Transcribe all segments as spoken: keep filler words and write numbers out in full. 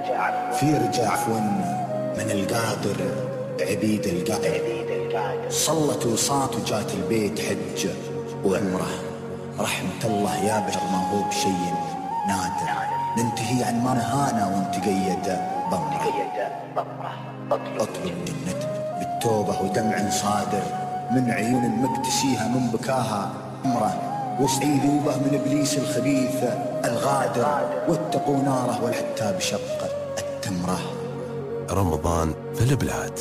في رجع عفوا من القادر عبيد القادر، صلت وصات وجات البيت حجة وعمره. رحمة الله يا بشر ما هو بشيء نادر، ننتهي عن ما نهانا ونتقيد ضمره. اطلب جنة بالتوبة ودمع صادر من عيون مكتسيها من بكاها عمره، وسعي ذوبه من إبليس الخبيث الغادر، واتقوا ناره والحتى بشق التمرة. رمضان في البلاد.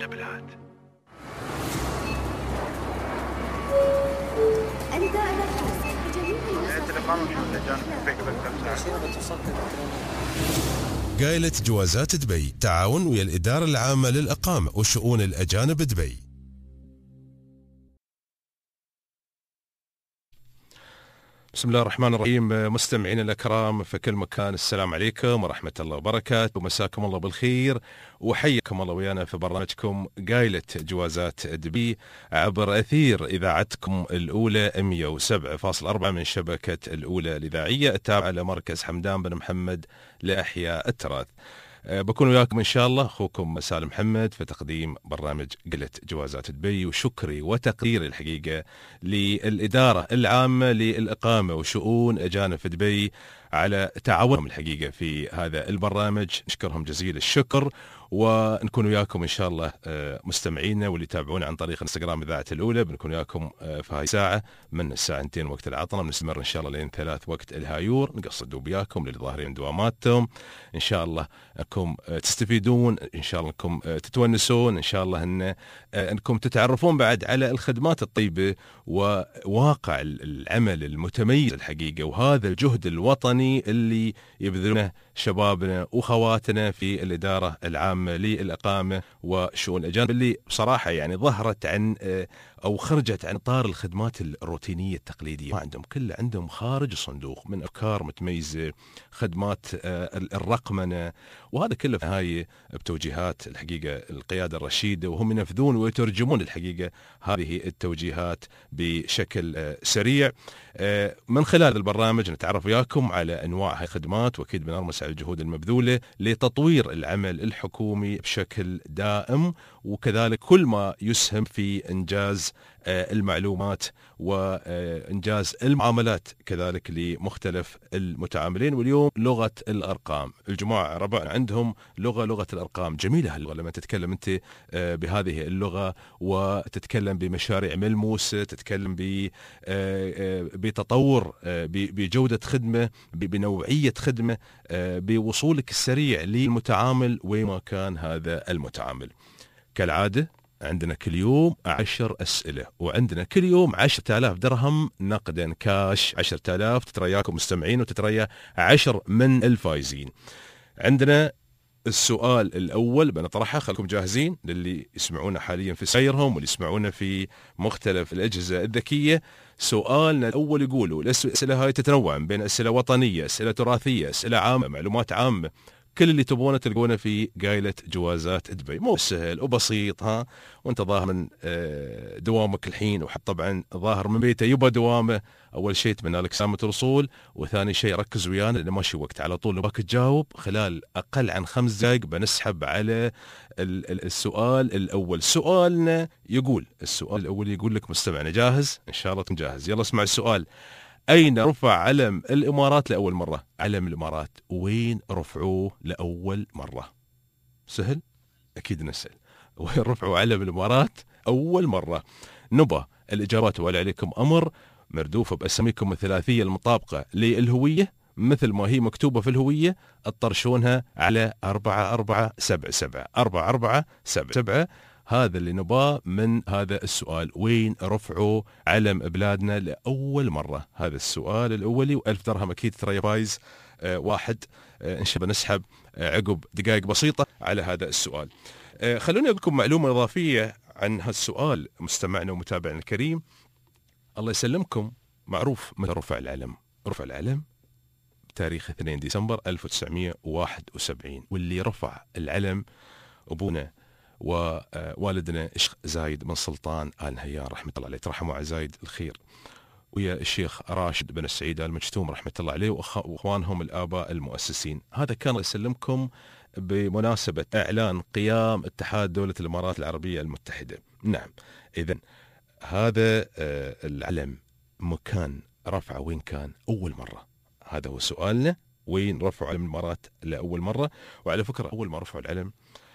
قايلة جوازات دبي تعاون ويا الإدارة العامة للإقامة وشؤون الأجانب دبي. بسم الله الرحمن الرحيم. مستمعين الأكرام في كل مكان، السلام عليكم ورحمة الله وبركاته، ومساكم الله بالخير، وحياكم الله ويانا في برنامجكم قايلة جوازات دبي عبر أثير إذاعتكم الأولى مئة وسبعة فاصلة أربعة من شبكة الأولى الإذاعية التابعة لمركز حمدان بن محمد لأحياء التراث. بكون وياكم إن شاء الله أخوكم سالم محمد في تقديم برنامج قلة جوازات دبي، وشكري وتقديري الحقيقة للإدارة العامة للإقامة وشؤون أجانب في دبي على تعاونهم الحقيقة في هذا البرنامج، نشكرهم جزيل الشكر. ونكون وياكم إن شاء الله مستمعينا واللي يتابعونا عن طريق انستغرام إذاعة الأولى، بنكون وياكم في هاي الساعة من الساعة اثنين وقت العطلة، بنستمر إن شاء الله لين ثلاث وقت الهايور، نقصد وياكم للظاهرين دواماتهم إن شاء الله أنكم تستفيدون، إن شاء الله أنكم تتونسون، إن شاء الله أن أنكم تتعرفون بعد على الخدمات الطيبة وواقع العمل المتميز الحقيقة، وهذا الجهد الوطني اللي يبذلونه شبابنا وخواتنا في الإدارة العامة للإقامة وشؤون الأجانب، اللي بصراحة يعني ظهرت عن أو خرجت عن إطار الخدمات الروتينية التقليدية، ما عندهم كله، عندهم خارج الصندوق من أفكار متميزة، خدمات الرقمنة، وهذا كله في النهاية بتوجيهات الحقيقة القيادة الرشيدة، وهم ينفذون ويترجمون الحقيقة هذه التوجيهات بشكل سريع. من خلال البرنامج نتعرف وياكم على أنواع هاي الخدمات، وأكيد بنرمس على الجهود المبذولة لتطوير العمل الحكومي بشكل دائم، وكذلك كل ما يسهم في إنجاز المعلومات وإنجاز المعاملات كذلك لمختلف المتعاملين. واليوم لغة الأرقام، الجماعة ربعنا عندهم لغة لغة الأرقام، جميلة هاللغة لما تتكلم أنت بهذه اللغة وتتكلم بمشاريع ملموسة، تتكلم بتطور، بجودة خدمة، بنوعية خدمة، بوصولك السريع للمتعامل وما كان هذا المتعامل. كالعادة عندنا كل يوم عشر أسئلة، وعندنا كل يوم عشرة آلاف درهم نقدا كاش، عشرة آلاف تترياكم مستمعين وتتريا عشر من الفائزين. عندنا السؤال الأول بنطرحه، خلكم جاهزين للي يسمعونا حاليا في سيرهم واللي يسمعونا في مختلف الأجهزة الذكية. سؤالنا الأول يقولوا الأسئلة هاي تتنوع بين أسئلة وطنية، أسئلة تراثية، أسئلة عامة، معلومات عامة، كل اللي تبونه تلقونه في قايلة جوازات دبي. مو سهل وبسيط ها، وانت ظاهر من دوامك الحين، وحد طبعا ظاهر من بيته يبى دوامه. اول شيء اتمنى لك سلامة الوصول، وثاني شيء ركز ويانا لانه ماشي وقت، على طول نباك تجاوب خلال اقل عن خمس دقائق بنسحب على السؤال الاول. سؤالنا يقول، السؤال الاول يقول لك مستمعنا جاهز؟ ان شاء الله تكون جاهز. يلا اسمع السؤال. أين رفع علم الإمارات لأول مرة؟ علم الإمارات وين رفعوه لأول مرة؟ سهل؟ أكيد نسأل وين رفعوا علم الإمارات أول مرة؟ نبى الإجابات ولا عليكم أمر، مردوفة بأساميكم الثلاثية المطابقة للهوية مثل ما هي مكتوبة في الهوية، اطرشونها على أربعة أربعة سبعة سبعة أربعة أربعة سبعة سبعة. هذا اللي نباه من هذا السؤال، وين رفعوا علم بلادنا لأول مرة؟ هذا السؤال الأولي، وألف درهم أكيد ترى فايز آه واحد آه إن شاء الله نسحب آه عقب دقائق بسيطة على هذا السؤال. آه خلوني أقول لكم معلومة إضافية عن هالسؤال مستمعنا ومتابعنا الكريم. الله يسلمكم، معروف متى رفع العلم؟ رفع العلم بتاريخ اثنين ديسمبر ألف وتسعمئة وواحد وسبعين، واللي رفع العلم أبونا ووالدنا إشق زايد بن سلطان آل نهيان رحمة الله عليه، ترحموا على زايد الخير. ويا الشيخ راشد بن السعيد آل مجتوم رحمة الله عليه وأخوانهم الآباء المؤسسين. هذا كان أسلمكم بمناسبة إعلان قيام اتحاد دولة الإمارات العربية المتحدة. نعم، إذن هذا العلم مكان رفعه وين كان أول مرة؟ هذا هو سؤالنا، وين رفعوا علم الإمارات لأول مرة؟ وعلى فكرة أول ما رفعوا العلم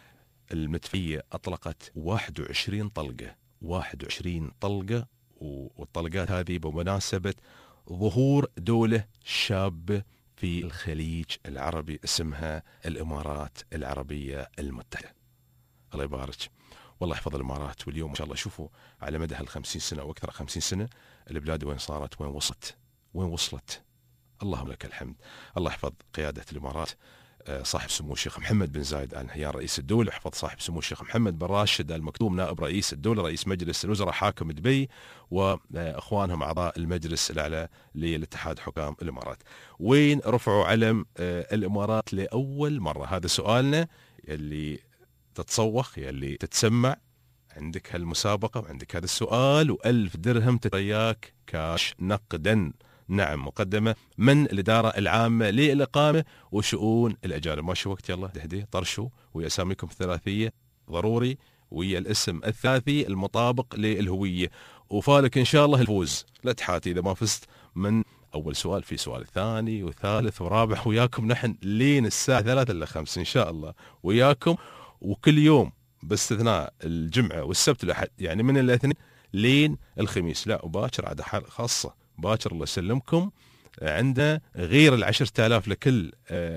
المدفعية أطلقت واحد وعشرين طلقة، واحد وعشرين طلقة، والطلقات هذه بمناسبة ظهور دولة شابة في الخليج العربي اسمها الإمارات العربية المتحدة. الله يبارك، والله يحفظ الإمارات. واليوم ما شاء الله شوفوا على مدى هالخمسين سنة أو أكثر خمسين سنة البلاد وين صارت، وين وصلت، وين وصلت. اللهم لك الحمد. الله يحفظ قيادة الإمارات، صاحب سمو الشيخ محمد بن زايد آل نهيان رئيس الدولة، يحفظ صاحب سمو الشيخ محمد بن راشد آل مكتوم نائب رئيس الدولة رئيس مجلس الوزراء حاكم دبي، وأخوانهم أعضاء المجلس الأعلى للاتحاد حكام الإمارات. وين رفعوا علم الإمارات لأول مرة؟ هذا سؤالنا اللي تتصوخ، اللي تتسمع، عندك هالمسابقة وعندك هذا السؤال، وألف درهم ترياك كاش نقدا. نعم، مقدمة من الإدارة العامة للإقامة وشؤون الأجانب. ماشي وقت، يلا دهدي طرشوا ويا أساميكم الثلاثية ضروري، ويا الاسم الثلاثي المطابق للهوية، وفالك إن شاء الله الفوز. لا تحاتي إذا ما فزت من أول سؤال، في سؤال ثاني وثالث ورابع وياكم نحن لين الساعة ثلاثة إلا خمس إن شاء الله وياكم، وكل يوم باستثناء الجمعة والسبت والأحد، يعني من الاثنين لين الخميس. لا، وباكر عاد حال خاصة، باكر الله يسلمكم عندنا غير العشرة آلاف لكل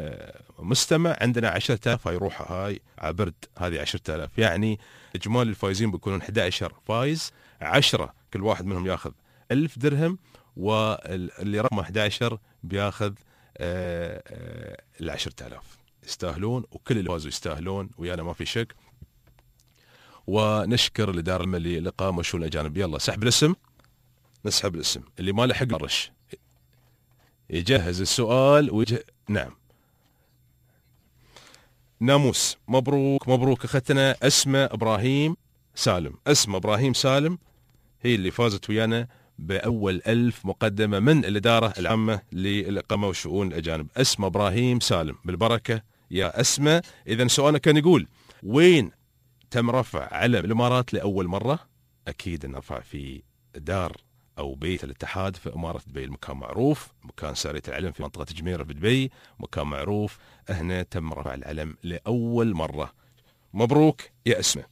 مستمع، عندنا عشرة آلاف هاي روحها هاي عبرد، هذه عشرة آلاف، يعني إجمالي الفايزين بيكونون أحد عشر فايز، عشرة كل واحد منهم ياخذ ألف درهم، واللي رقم أحد عشر بياخذ العشرة آلاف. يستاهلون، وكل اللي فازوا يستاهلون ويانا ما في شك. ونشكر الإدارة المالية للإقامة وشؤون الأجانب. يلا سحب الاسم، نسحب الاسم اللي ما لحق الرش يجهز السؤال ويجه... نعم، ناموس، مبروك مبروك اختنا اسماء ابراهيم سالم. اسماء ابراهيم سالم هي اللي فازت ويانا باول ألف مقدمه من الاداره العامه للاقامه وشؤون الاجانب. اسماء ابراهيم سالم، بالبركه يا اسماء. اذا سؤالنا كان يقول وين تم رفع علم الامارات لاول مره؟ اكيد نرفع في دار أو بيت الاتحاد في إمارة دبي. المكان معروف، مكان سارية العلم في منطقة جميرة بدبي، مكان معروف، هنا تم رفع العلم لأول مرة. مبروك يا اسمه.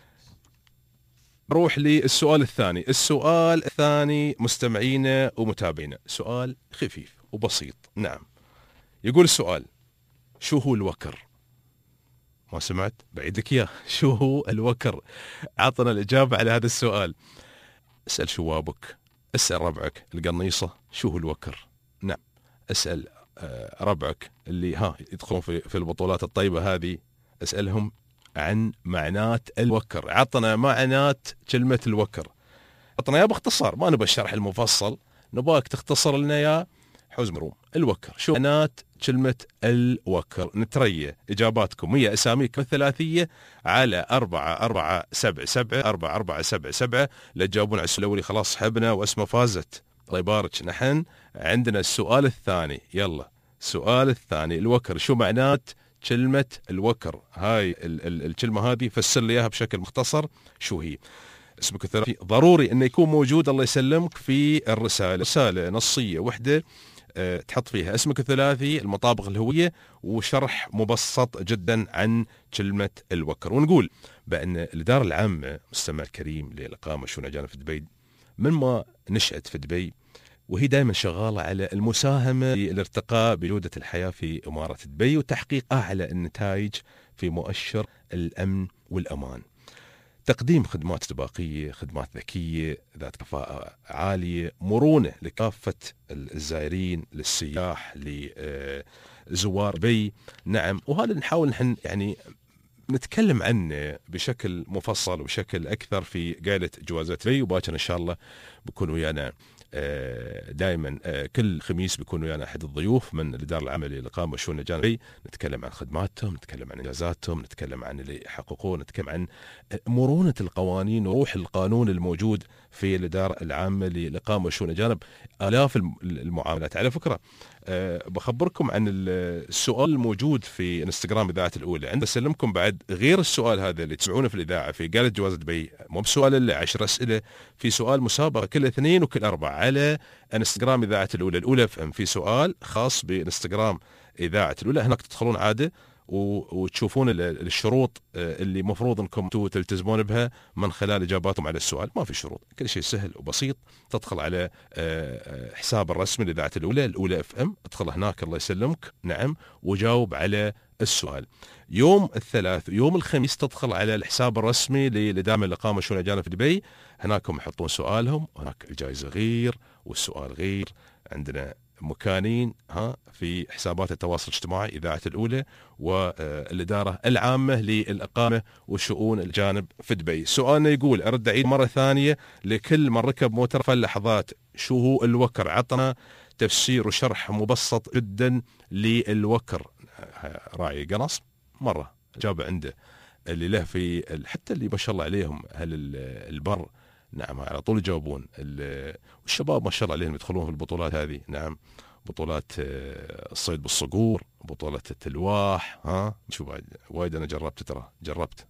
نروح للسؤال الثاني. السؤال الثاني مستمعينا ومتابعينا سؤال خفيف وبسيط. نعم، يقول السؤال: شو هو الوكر؟ ما سمعت؟ بعيدك يا شو هو الوكر؟ عطنا الإجابة على هذا السؤال. اسأل شوابك، اسأل ربعك القنيصة شو هو الوكر. نعم، اسأل ربعك اللي ها يدخلون في في البطولات الطيبة هذه، اسألهم عن معنات الوكر. عطنا معنات كلمة الوكر، عطنا يا باختصار، ما نبغى الشرح المفصل، نبغاك تختصر لنا يا حوز مروم. الوكر شو معنات كلمة الوكر؟ نتريا إجاباتكم هي أساميكم الثلاثية على أربعة أربعة سبعة سبعة أربعة أربعة سبعة سبعة. لا تجاوبون على السؤال الأولي خلاص حبنا واسمه فازت. الله يبارك. نحن عندنا السؤال الثاني. يلا السؤال الثاني، الوكر شو معنات كلمة الوكر؟ هاي ال ال الكلمة هذه فسر لي إياها بشكل مختصر شو هي. اسمك الثلاثي ضروري انه يكون موجود الله يسلمك في الرسالة، رسالة نصية وحدة أه تحط فيها اسمك الثلاثي، المطابق الهوية، وشرح مبسط جدا عن كلمة الوكر. ونقول بأن الإدارة العامة مستمع الكريم للإقامة وشؤون الأجانب في دبي من ما نشأت في دبي، وهي دائما شغالة على المساهمة للارتقاء بجودة الحياة في إمارة دبي وتحقيق أعلى النتائج في مؤشر الأمن والأمان. تقديم خدمات استباقية، خدمات ذكية ذات كفاءة عالية، مرونة لكافة الزائرين، للسياح، لزوار دبي. نعم، وهذا نحاول نحن يعني نتكلم عنه بشكل مفصل وبشكل أكثر في قائلة جوازات دبي، وباكر إن شاء الله بكون ويانا دائما كل خميس بيكون ويانا أحد الضيوف من الإدارة العامة للإقامة والشؤون الجانبية، نتكلم عن خدماتهم، نتكلم عن إنجازاتهم، نتكلم عن اللي يحققون، نتكلم عن مرونة القوانين وروح القانون الموجود في الإدارة العامة للإقامة والشؤون الجانب. آلاف المعاملات. على فكرة أه بخبركم عن السؤال الموجود في انستغرام إذاعة الأولى. عند أسلمكم بعد غير السؤال هذا اللي تسمعونه في الإذاعة في قالت جواز دبي، مو بسؤال إلا عشر أسئلة، في سؤال مسابقة كل اثنين وكل أربعة على انستغرام إذاعة الأولى. الأولى فهم في سؤال خاص بانستغرام إذاعة الأولى، هناك تدخلون عادة وتشوفون الشروط اللي مفروض انكم تلتزمون بها من خلال اجاباتكم على السؤال. ما في شروط، كل شيء سهل وبسيط. تدخل على حساب الرسمي لإذاعة الأولى، الأولى اف ام، ادخل هناك الله يسلمك، نعم، وجاوب على السؤال. يوم الثلاث يوم الخميس تدخل على الحساب الرسمي لدعم الإقامة والشؤون الجانبية في دبي، هناك هم يحطون سؤالهم، هناك الجائزة غير والسؤال غير. عندنا مكانين ها في حسابات التواصل الاجتماعي إذاعة الأولى والإدارة العامة للإقامة وشؤون الجانب في دبي. سؤالنا يقول، أرد أعيد مرة ثانية لكل من ركب موتر في اللحظات، شو هو الوكر؟ عطنا تفسير وشرح مبسط جدا للوكر. راعي قنص مرة جاب عنده اللي له في حتى اللي ما شاء الله عليهم أهل البر، نعم، على طول يجاوبون. والشباب ما شاء الله عليهم يدخلون في البطولات هذه، نعم، بطولات الصيد بالصقور، بطولات التلواح، ها شو بعد وايد انا جربت، ترى جربت.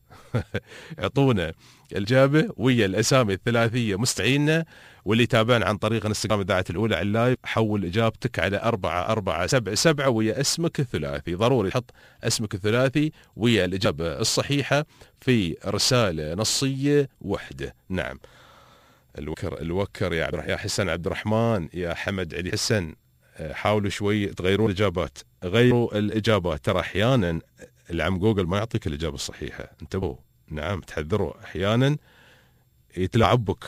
يعطونا الإجابة ويا الأسامي الثلاثية مستعينة، واللي يتابعنا عن طريق انستغرام إذاعة الأولى على اللايف، حول إجابتك على أربعة أربعة سبعة سبعة ويا اسمك الثلاثي. ضروري تحط اسمك الثلاثي ويا الإجابة الصحيحة في رسالة نصية وحدة. نعم، الوكر الوكر يا يا حسن عبد الرحمن، يا حمد علي حسن، حاولوا شوي تغيرون الإجابات، غيروا الإجابات. ترى أحيانا العم جوجل ما يعطيك الإجابة الصحيحة، انتبهوا، نعم، تحذروا، أحيانا يتلاعب بك.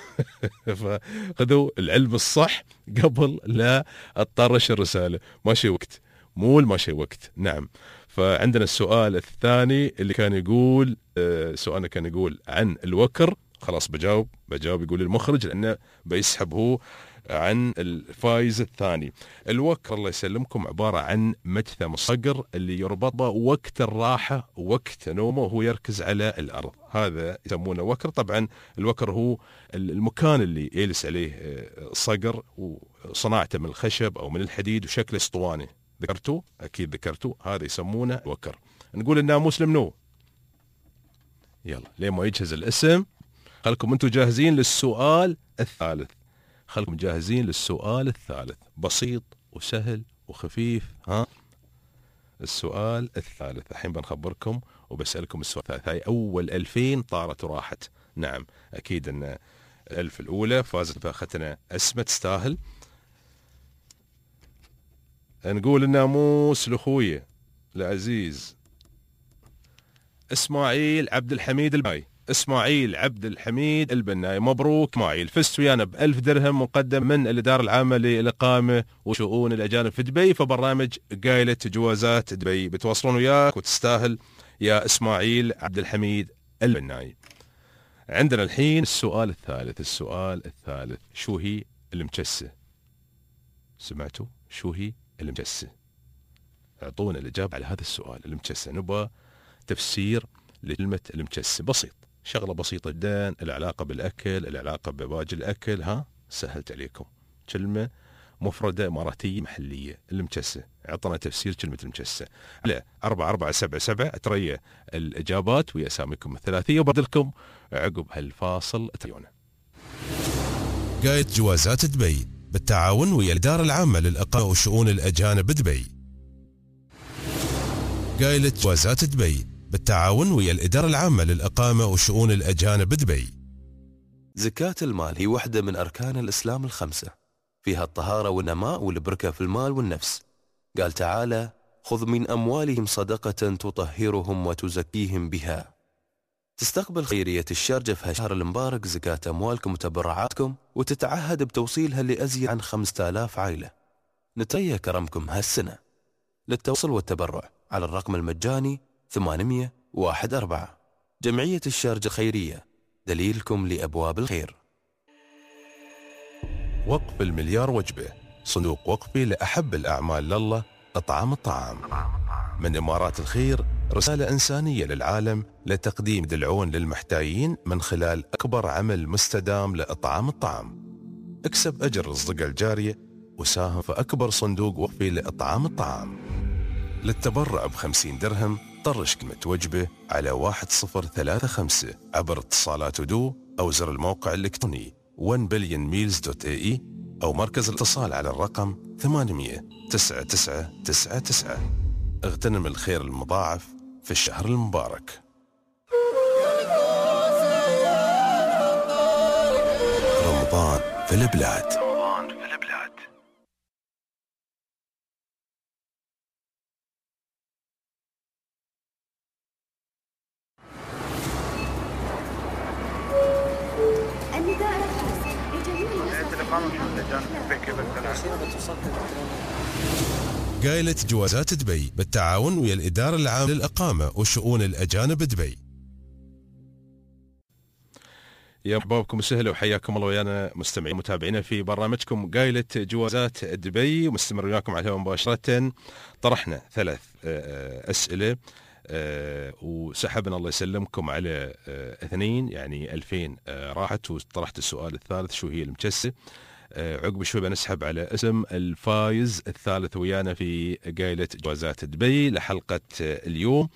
فخذوا العلم الصح قبل لا تطرش الرسالة، ماشي وقت، مو ماشي وقت. نعم، فعندنا السؤال الثاني اللي كان يقول، سؤالنا كان يقول عن الوكر. خلاص بجاوب بجاوب يقول المخرج، لأنه بيسحب هو عن الفايز الثاني. الوكر الله يسلمكم عبارة عن مجثم الصقر اللي يربط وقت الراحة وقت نومه وهو يركز على الأرض، هذا يسمونه وكر. طبعا الوكر هو المكان اللي يجلس عليه صقر، وصناعته من الخشب أو من الحديد وشكله اسطواني. ذكرتوا؟ أكيد ذكرتوا، هذا يسمونه وكر. نقول الناموس لمنو؟ يلا ليه ما يجهز الاسم، خلكم انتم جاهزين للسؤال الثالث، خلكم جاهزين للسؤال الثالث، بسيط وسهل وخفيف. ها السؤال الثالث الحين بنخبركم وبسألكم السؤال الثالث. هاي أول ألفين طارت وراحت. نعم، أكيد أن الألف الأولى فازت فأخذنا أسمة تستاهل. نقول الناموس لأخويا العزيز إسماعيل عبد الحميد البناي. إسماعيل عبد الحميد البناي، مبروك إسماعيل، فزت ويانا بألف درهم مقدم من الإدارة العامة للإقامة وشؤون الأجانب في دبي في برنامج قايلة جوازات دبي. بتواصلون وياك وتستاهل يا إسماعيل عبد الحميد البناي. عندنا الحين السؤال الثالث. السؤال الثالث، شو هي المجسة؟ سمعتوا؟ شو هي المجسة؟ اعطونا الإجابة على هذا السؤال. المجسة، نبغى تفسير لكلمة المجسة. بسيط، شغلة بسيطة جدا، العلاقة بالأكل، العلاقة بباقي الأكل. ها سهلت عليكم، كلمة مفردة إماراتية محلية، المجسة. اعطنا تفسير كلمة المجسة على أربعة أربعة سبعة سبعة. أتريا الإجابات ويا أساميكم الثلاثية وبعدلكم عقب هالفاصل. أتريونا. قايد جوازات دبي بالتعاون ويا الإدارة العامة للإقامة وشؤون الأجانب بدبي. قايلة جوازات دبي بالتعاون ويا الإدارة العامة للإقامة وشؤون الأجانب بدبي. زكاة المال هي واحدة من أركان الإسلام الخمسة، فيها الطهارة والنماء والبركة في المال والنفس. قال تعالى: خذ من أموالهم صدقة تطهرهم وتزكيهم بها. تستقبل خيرية الشارجة في هالشهر المبارك زكاة أموالكم وتبرعاتكم، وتتعهد بتوصيلها لأزيد عن خمسة آلاف عائلة. نتريا كرمكم هالسنة. للتوصل والتبرع على الرقم المجاني ثمانمية واحد أربعة. جمعية الشارجة خيرية، دليلكم لأبواب الخير. وقف المليار وجبة، صندوق وقفي لأحب الأعمال لله، إطعام الطعام. من إمارات الخير رسالة إنسانية للعالم لتقديم دلعون للمحتاجين من خلال أكبر عمل مستدام لإطعام الطعام. اكسب أجر الصدقة الجارية وساهم في أكبر صندوق وقفي لإطعام الطعام. للتبرع بخمسين درهم طرش كلمة وجبة على واحد صفر ثلاثة خمسة عبر اتصالات ودو أو زر الموقع الإلكتروني one billion meals dot a e أو مركز الاتصال على الرقم ثمانمئة تسعة تسعة تسعة تسعة. اغتنم الخير المضاعف في الشهر المبارك. رمضان في البلاد. قايلة جوازات دبي بالتعاون ويا الإدارة العامة للإقامة وشؤون الأجانب دبي. يا مرحبا وسهلا وحياكم الله ويانا مستمعين متابعينا في برنامجكم قايلة جوازات دبي، ومستمر وياكم على الهواء مباشرة. طرحنا ثلاث أسئلة وسحبنا الله يسلمكم على اثنين، يعني ألفين راحت، وطرحت السؤال الثالث شو هي المجسة. عقب شوي بنسحب على اسم الفايز الثالث ويانا في قايلة جوازات دبي لحلقة اليوم.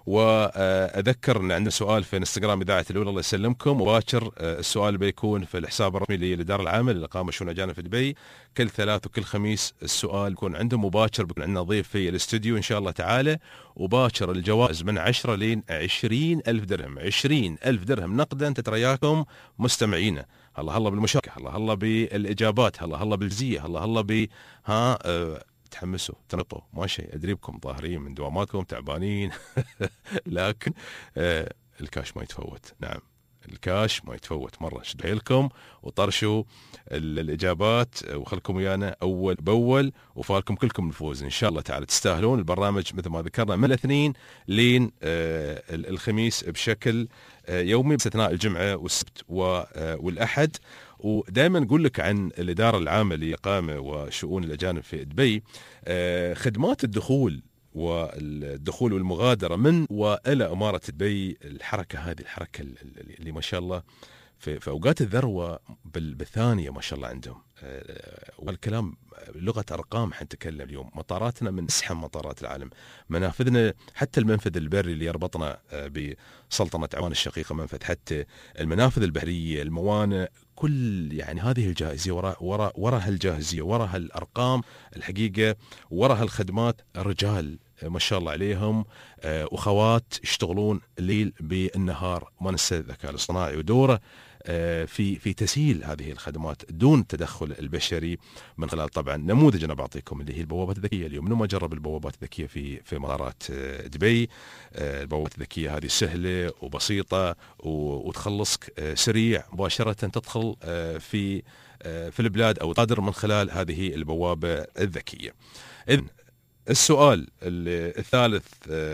واذكر ان عندنا سؤال في انستغرام اذاعه الاولى الله يسلمكم مباشر. السؤال بيكون في الحساب الرسمي للاداره العامه للاقامه شؤون اجانب في دبي. كل ثلاث وكل خميس السؤال يكون عندهم مباشر، بيكون عندنا ضيف في الاستوديو ان شاء الله تعالى، وباشر الجوائز من عشرة لين عشرين ألف درهم. عشرين ألف درهم نقدا تترياكم مستمعينا. الله الله بالمشاركه، الله الله بالاجابات، الله الله بالجزيه، الله الله ب ها أه تحمسوا تنطوا ما شيء، ادري بكم ظاهرين من دواماتكم تعبانين لكن آه الكاش ما يتفوت. نعم الكاش ما يتفوت مره. شدوا حيلكم وطرشوا الاجابات وخلكم ويانا اول باول، وفالكم كلكم الفوز ان شاء الله تعالى. تستاهلون. البرنامج مثل ما ذكرنا من الاثنين لين آه الخميس بشكل آه يومي باستثناء الجمعه والسبت والاحد. ودائما نقول لك عن الإدارة العامة للإقامة وشؤون الأجانب في دبي، خدمات الدخول والدخول والمغادرة من وإلى إمارة دبي. الحركة هذه الحركة اللي ما شاء الله في, في أوقات الذروة بالثانية ما شاء الله عندهم. والكلام لغة أرقام حنتكلم اليوم. مطاراتنا من أزحم مطارات العالم، منافذنا حتى المنفذ البري اللي يربطنا بسلطنة عمان الشقيقة منفذ، حتى المنافذ البحرية، الموانئ، كل يعني هذه الجاهزية وراء وراء وراء هالجاهزية وراء هالأرقام الحقيقة وراء هالخدمات رجال ما شاء الله عليهم وخوات يشتغلون الليل بالنهار. ما ننسى الذكاء الاصطناعي ودوره في في تسهيل هذه الخدمات دون التدخل البشري من خلال طبعا نموذج انا بعطيكم اللي هي البوابات الذكيه. اليوم من ما جرب البوابات الذكيه في في مطارات دبي، البوابات الذكيه هذه سهله وبسيطه وتخلصك سريع مباشره، تدخل في في البلاد او قادر من خلال هذه البوابه الذكيه. اذن السؤال الثالث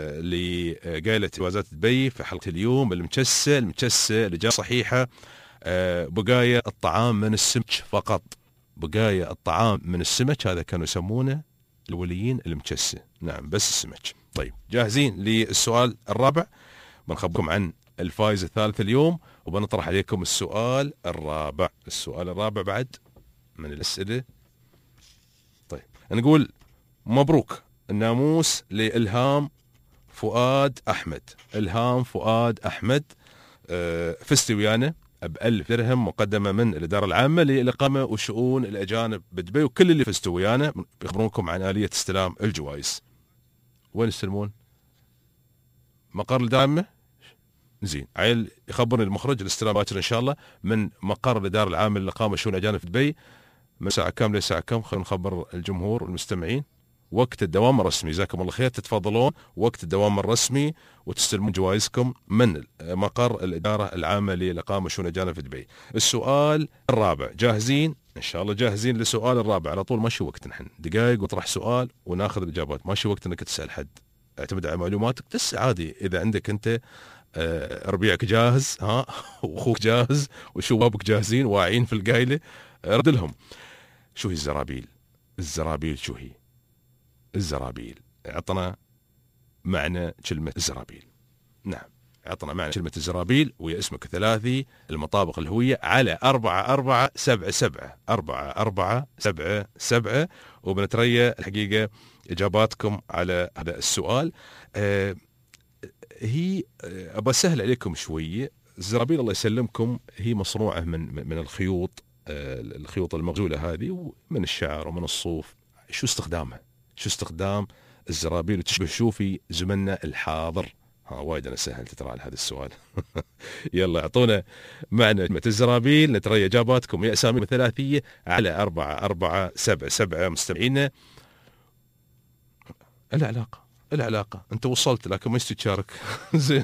لقايلة جوازات دبي في حلقة اليوم، المجسة المجسة الإجابة صحيحة. بقايا الطعام من السمك فقط، بقايا الطعام من السمك، هذا كانوا يسمونه الأوليين المجسة. نعم بس السمك. طيب جاهزين للسؤال الرابع؟ بنخبركم عن الفائز الثالث اليوم وبنطرح عليكم السؤال الرابع. السؤال الرابع بعد من الأسئلة. طيب نقول مبروك الناموس لإلهام فؤاد أحمد. إلهام فؤاد أحمد أه فزتي ويانا بألف درهم مقدمة من الإدارة العامة للإقامة وشؤون الأجانب بدبي، وكل اللي فزتوا ويانا بيخبرونكم عن آلية استلام الجوائز. وين يستلمون؟ مقر الدائمة؟ زين، عيل يخبرني المخرج الاستلام باكر إن شاء الله من مقر الإدارة العامة للإقامة وشؤون الأجانب في دبي من ساعة كام لساعة كام؟ خلينا نخبر الجمهور والمستمعين وقت الدوام الرسمي. جزاكم الله خير. تتفضلون وقت الدوام الرسمي وتستلمون جوائزكم من مقر الإدارة العامة للإقامة وشؤون الأجانب في دبي. السؤال الرابع، جاهزين؟ إن شاء الله جاهزين للسؤال الرابع على طول. ماشي وقت نحن دقائق وطرح سؤال وناخذ الإجابات، ماشي وقت إنك تسأل حد. اعتمد على معلوماتك بس عادي. إذا عندك أنت ربيعك جاهز ها وأخوك جاهز وشبابك جاهزين واعين في القايلة رد لهم. شو هي الزرابيل؟ الزرابيل شو هي؟ الزرابيل عطنا معنى كلمة الزرابيل. نعم، عطنا معنى كلمة الزرابيل وهي اسمك ثلاثي المطابق الهوية على أربعة أربعة سبعة سبعة أربعة أربعة سبعة سبعة، وبنتريا الحقيقة إجاباتكم على هذا السؤال. آه هي أبى أسهل عليكم شوية. الزرابيل الله يسلمكم هي مصنوعة من من الخيوط، آه الخيوط المغزولة هذه، ومن الشعر ومن الصوف. شو استخدامها؟ شو استخدام الزرابيل وتشبه شو في زمننا الحاضر؟ ها وايد انا سهلت ترى على هذا السؤال. يلا اعطونا معنى كلمة الزرابيل، نترى اجاباتكم يا اسامي ثلاثية على أربعة أربعة سبعة سبعة. مستمعينا العلاقة العلاقة انت وصلت لكن ما تشارك. زين.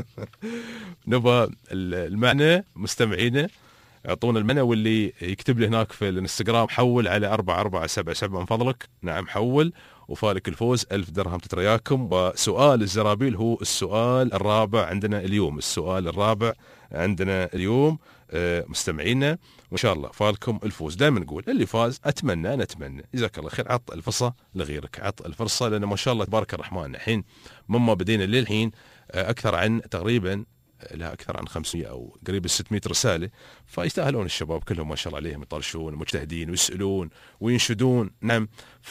نبغى المعنى مستمعينا، اعطونا المعنى، واللي يكتب لي هناك في الانستغرام حول على أربعة أربعة سبعة سبعة من فضلك. نعم حول، وفالك الفوز ألف درهم تترياكم. وسؤال الزرابيل هو السؤال الرابع عندنا اليوم، السؤال الرابع عندنا اليوم مستمعينا، وإن شاء الله فالكم الفوز. دائما نقول اللي فاز أتمنى أنا أتمنى جزاك الله خير عط الفرصة لغيرك، عط الفرصة، لأن ما شاء الله تبارك الرحمن الحين مما بدينا للحين أكثر عن تقريبا لا أكثر عن خمسمية أو قريب ستمية رسالة، فيستاهلون الشباب كلهم ما شاء الله عليهم، يطرشون مجتهدين ويسألون وينشدون. نعم،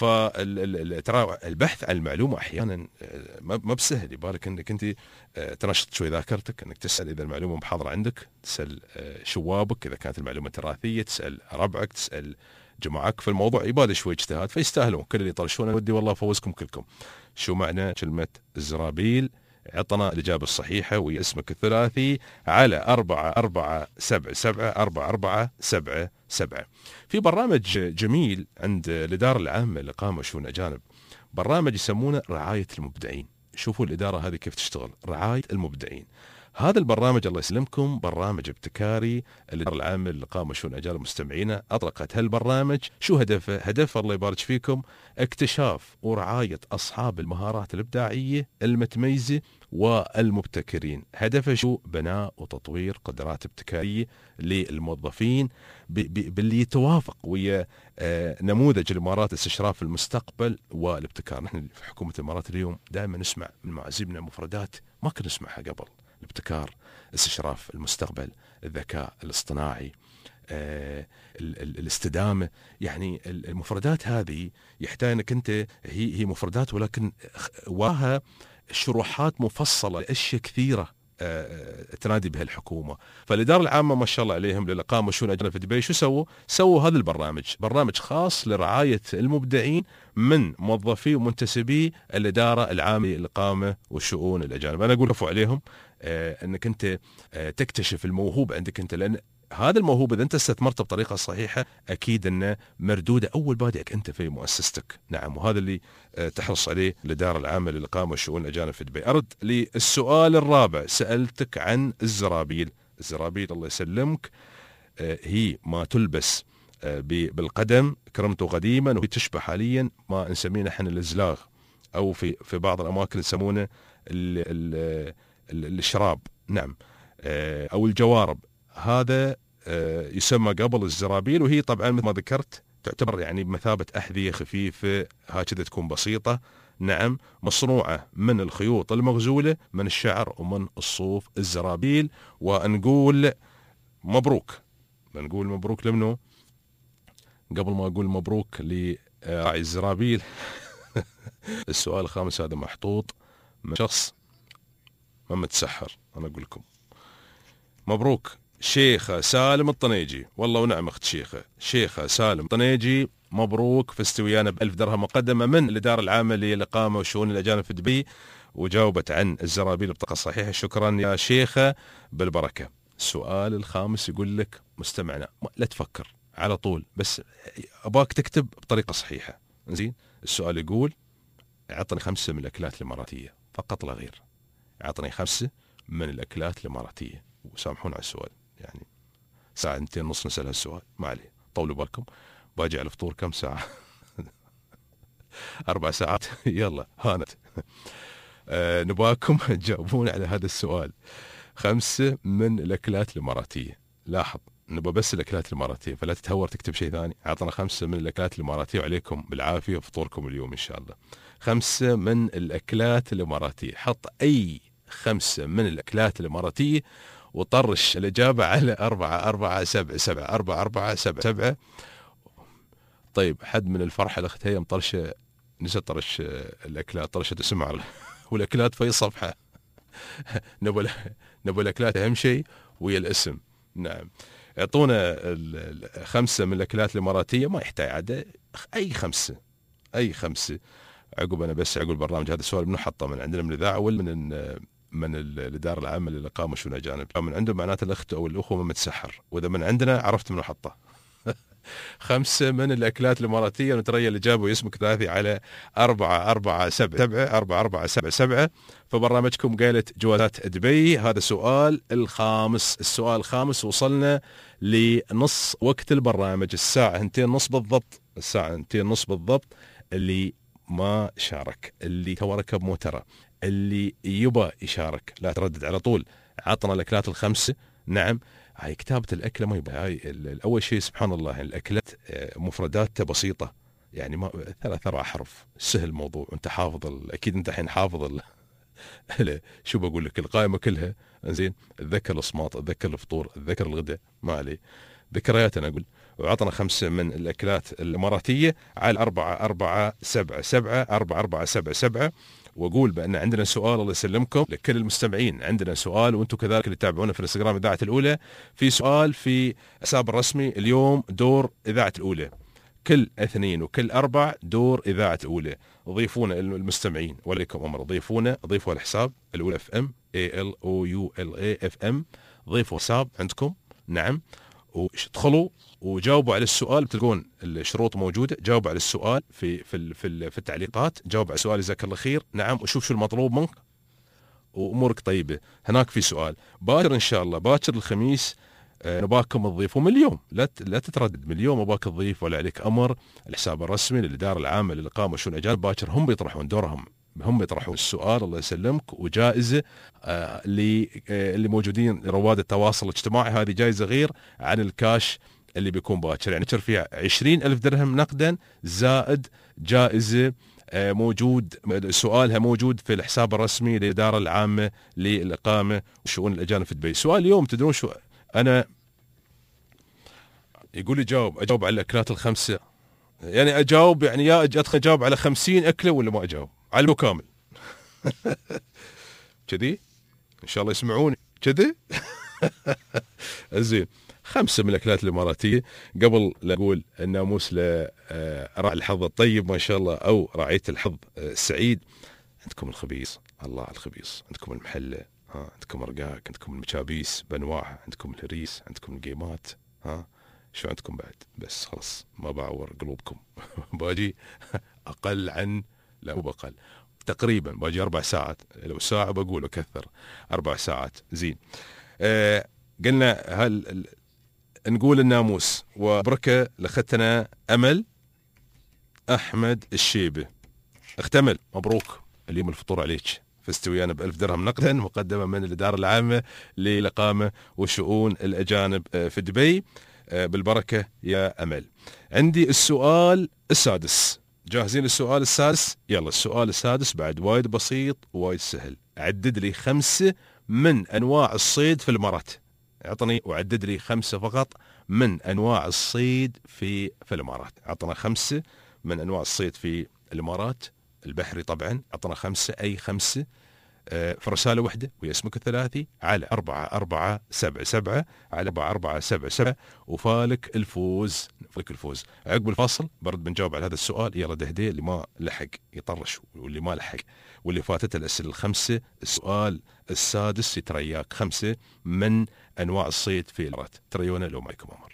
فترى البحث عن المعلومة أحيانا ما بسهل، يبالك أنك أنت تنشط شوي ذاكرتك، أنك تسأل إذا المعلومة محاضرة عندك، تسأل شوابك إذا كانت المعلومة تراثية، تسأل ربعك، تسأل جماعك في الموضوع، يبالي شوي اجتهاد، فيستاهلون كل اللي يطرشون. ودي والله فوزكم كلكم. شو معنى كلمة الزرابيل؟ عطنا الإجابة الصحيحة وهي اسمك الثلاثي على أربعة أربعة سبعة سبعة أربعة أربعة سبعة سبعة. في برنامج جميل عند الإدارة العامة لإقامة شؤون الأجانب، برنامج يسمونه رعاية المبدعين. شوفوا الإدارة هذه كيف تشتغل، رعاية المبدعين. هذا البرنامج الله يسلمكم برنامج ابتكاري. الإدارة العامة لإقامة شؤون الأجانب مستمعينا أطلقت هالبرنامج. شو هدفه؟ هدفه الله يبارك فيكم اكتشاف ورعاية أصحاب المهارات الإبداعية المتميزة والمبتكرين. هدفه شو؟ بناء وتطوير قدرات ابتكارية للموظفين باللي يتوافق ويا نموذج الإمارات استشراف المستقبل والابتكار. نحن في حكومة الإمارات اليوم دائما نسمع من معازيمنا مفردات ما كنا نسمعها قبل: الابتكار، استشراف المستقبل، الذكاء الاصطناعي، آه، الاستدامة. يعني المفردات هذه يحتاج انك انت هي هي مفردات، ولكن وراها شروحات مفصلة لأشياء كثيرة آه تنادي بها الحكومة. فالإدارة العامة ما شاء الله عليهم للإقامة شؤون الأجانب في دبي شو سووا؟ سووا هذا البرنامج، برنامج خاص لرعاية المبدعين من موظفي ومنتسبي الإدارة العامة للإقامة وشؤون الأجانب. أنا أقول كفو عليهم آه أنك أنت آه تكتشف الموهوب عندك أنت، لأن هذا الموهوب إذا أنت استثمرته بطريقة صحيحة أكيد أنه مردودة أول بادئك أنت في مؤسستك. نعم، وهذا اللي تحرص عليه الإدارة العامة للإقامة والشؤون الأجانب في دبي. أرد للسؤال الرابع، سألتك عن الزرابيل. الزرابيل الله يسلمك هي ما تلبس بالقدم، كرمته قديما، وهي تشبه حاليا ما نسميه نحن الإزلاغ، أو في في بعض الأماكن يسمونه الشراب. نعم، أو الجوارب. هذا يسمى قبل الزرابيل، وهي طبعا مثل ما ذكرت تعتبر يعني بمثابة أحذية خفيفة هكذا، تكون بسيطة. نعم، مصنوعة من الخيوط المغزولة من الشعر ومن الصوف. الزرابيل. ونقول مبروك، نقول مبروك لمنو؟ قبل ما أقول مبروك لراعي الزرابيل السؤال الخامس هذا محطوط من شخص ما متسحر. أنا أقول لكم مبروك شيخة سالم الطنيجي. والله ونعم أخت شيخة، شيخة سالم الطنيجي، مبروك، فزت ويانا بألف درهم مقدمة من الإدارة العامة للإقامة وشؤون الأجانب في دبي، وجاوبت عن الزرابيل بطريقة صحيحة. شكرا يا شيخة، بالبركة. السؤال الخامس يقول لك مستمعنا لا تفكر على طول، بس أباك تكتب بطريقة صحيحة. زين، السؤال يقول أعطني خمسة من الأكلات الإماراتية فقط لا غير. أعطني خمسة من الأكلات الإماراتية، وسامحون على السؤال، يعني ساعتين نص نسأل هالسؤال، ما عليه، طولوا بالكم. باجي على الفطور كم ساعة؟ أربع ساعات. يلا هانت. آه نباكم تجاوبون على هذا السؤال. خمسة من الأكلات الإماراتية. لاحظ، نبغى بس الأكلات الإماراتية، فلا تتهور تكتب شيء ثاني. عطنا خمسة من الأكلات الإماراتية وعليكم بالعافية وفطوركم اليوم إن شاء الله. خمسة من الأكلات الإماراتية، حط أي خمسة من الأكلات الإماراتية وطرش الإجابة على أربعة أربعة سبعة سبعة أربعة أربعة سبعة سبعة. طيب حد من الفرحة الأخت هي مطرشة نسيت طرش الأكلات، طرشت اسمها والأكلات في صفحة. نبغى نبغى الأكلات أهم شيء ويا الاسم. نعم اعطونا خمسة من الأكلات الإماراتية، ما يحتاج عاد أي خمسة أي خمسة. عقب أنا بس عقب البرنامج هذا السؤال منو حطه، من عندنا من الإذاعة ولا من من الإدارة العامة للإقامة شؤون الأجانب؟ من عنده معناته الأخت أو الأخوة ما متسحر، وإذا من عندنا عرفت منو حطه. خمسة من الأكلات الإماراتية، نتريا الإجابة واسمك ثلاثي على أربعة أربعة سبعة سبعة أربعة أربعة سبعة سبعة. فبرنامجكم قايلة جوازات دبي. هذا السؤال الخامس. السؤال الخامس وصلنا لنص وقت البرنامج، الساعة هنتين نص بالضبط، الساعة هنتين نص بالضبط. اللي ما شارك، اللي تو ركب موتره، اللي يبى يشارك لا تردد على طول. عطنا الأكلات الخمسة. نعم هاي كتابة الأكلة ما يبقى هاي الأول شيء سبحان الله الأكلات مفرداتها بسيطة، يعني ما ثلاث أربع حرف سهل الموضوع. أنت حافظ أكيد أنت الحين حافظ شو بقول لك القائمة كلها زين. اتذكر الصماط، اتذكر الفطور، اتذكر الغداء، ما عليه ذكريات أنا أقول. وعطنا خمسة من الأكلات الإماراتية على أربعة أربعة سبعة سبعة أربعة أربعة سبعة سبعة. وأقول بأن عندنا سؤال الله يسلمكم لكل المستمعين، عندنا سؤال وأنتم كذلك اللي تتابعونا في الانستغرام إذاعة الأولى. في سؤال في حساب الرسمي اليوم دور إذاعة الأولى، كل اثنين وكل أربع دور إذاعة الأولى. ضيفونا المستمعين وليكم أمر، ضيفونا ضيفوا الحساب الأولى اف ام اي ال او يو ال اي اف ام، ضيفوا حساب عندكم. نعم وادخلوا وجاوبوا على السؤال، بتلقون الشروط موجوده. جاوبوا على السؤال في في في, في التعليقات، جاوب على السؤال جزاك الله خير. نعم وشوف شو المطلوب منك وامورك طيبه. هناك في سؤال باكر ان شاء الله، باكر الخميس آه نباكم تضيفوا من اليوم، لا لا تتردد من اليوم اباك تضيف ولا عليك امر. الحساب الرسمي للاداره العامه للاقامه شؤون الاجانب باكر هم بيطرحون دورهم، هم يطرحون السؤال الله يسلمك. وجائزه آه اللي آه اللي موجودين رواد التواصل الاجتماعي، هذه جائزه غير عن الكاش اللي بيكون باكر، يعني تشر فيها عشرين ألف درهم نقدا زائد جائزة موجود سؤالها موجود في الحساب الرسمي للإدارة العامة للإقامة وشؤون الأجانب في دبي. سؤال اليوم تدرون شو أنا يقول لي جاوب أجاوب على الأكلات الخمسة، يعني أجاوب يعني يا أدخل أجاوب على خمسين أكلة ولا ما أجاوب على المكامل كذي إن شاء الله يسمعوني كذي. زين خمسة من الأكلات الإماراتية. قبل لا أقول الناموس لراعي الحظ الطيب ما شاء الله أو رعية الحظ السعيد، عندكم الخبيص، الله على الخبيص، عندكم المحلة، ها عندكم رقاق، عندكم المشابيس بأنواعها، عندكم الهريس، عندكم القيمات، ها شو عندكم بعد؟ بس خلاص ما بعور قلوبكم. باجي أقل عن لا مو بقل تقريبا باجي أربع ساعات، لو ساعة بقول أكثر أربع ساعات. زين آه قلنا هل نقول الناموس وبركة لختنا أمل أحمد الشيبة. اختمل مبروك اليوم الفطور عليك، فزت ويانا بألف درهم نقدا مقدمة من الإدارة العامة للإقامة وشؤون الأجانب في دبي. بالبركة يا أمل. عندي السؤال السادس، جاهزين السؤال السادس؟ يلا السؤال السادس بعد وايد بسيط وايد سهل. عدد لي خمسة من أنواع الصيد في الإمارات، اعطني وعدد لي خمسة فقط من أنواع الصيد في في الإمارات. اعطنا خمسة من أنواع الصيد في الإمارات البحري طبعا، اعطنا خمسة أي خمسة آه في رسالة واحدة ويا اسمك الثلاثي على أربعة أربعة سبعة سبعة على أربعة أربعة سبعة سبعة وفالك الفوز. فالك الفوز. عقب الفاصل برد بنجاوب على هذا السؤال. يلا دهدي اللي ما لحق يطرش واللي ما لحق واللي فاتت الأسئلة الخمسة. السؤال السادس يترياك خمسة من أنواع الصيد في الإمارات. تريونا لو معكم أمر.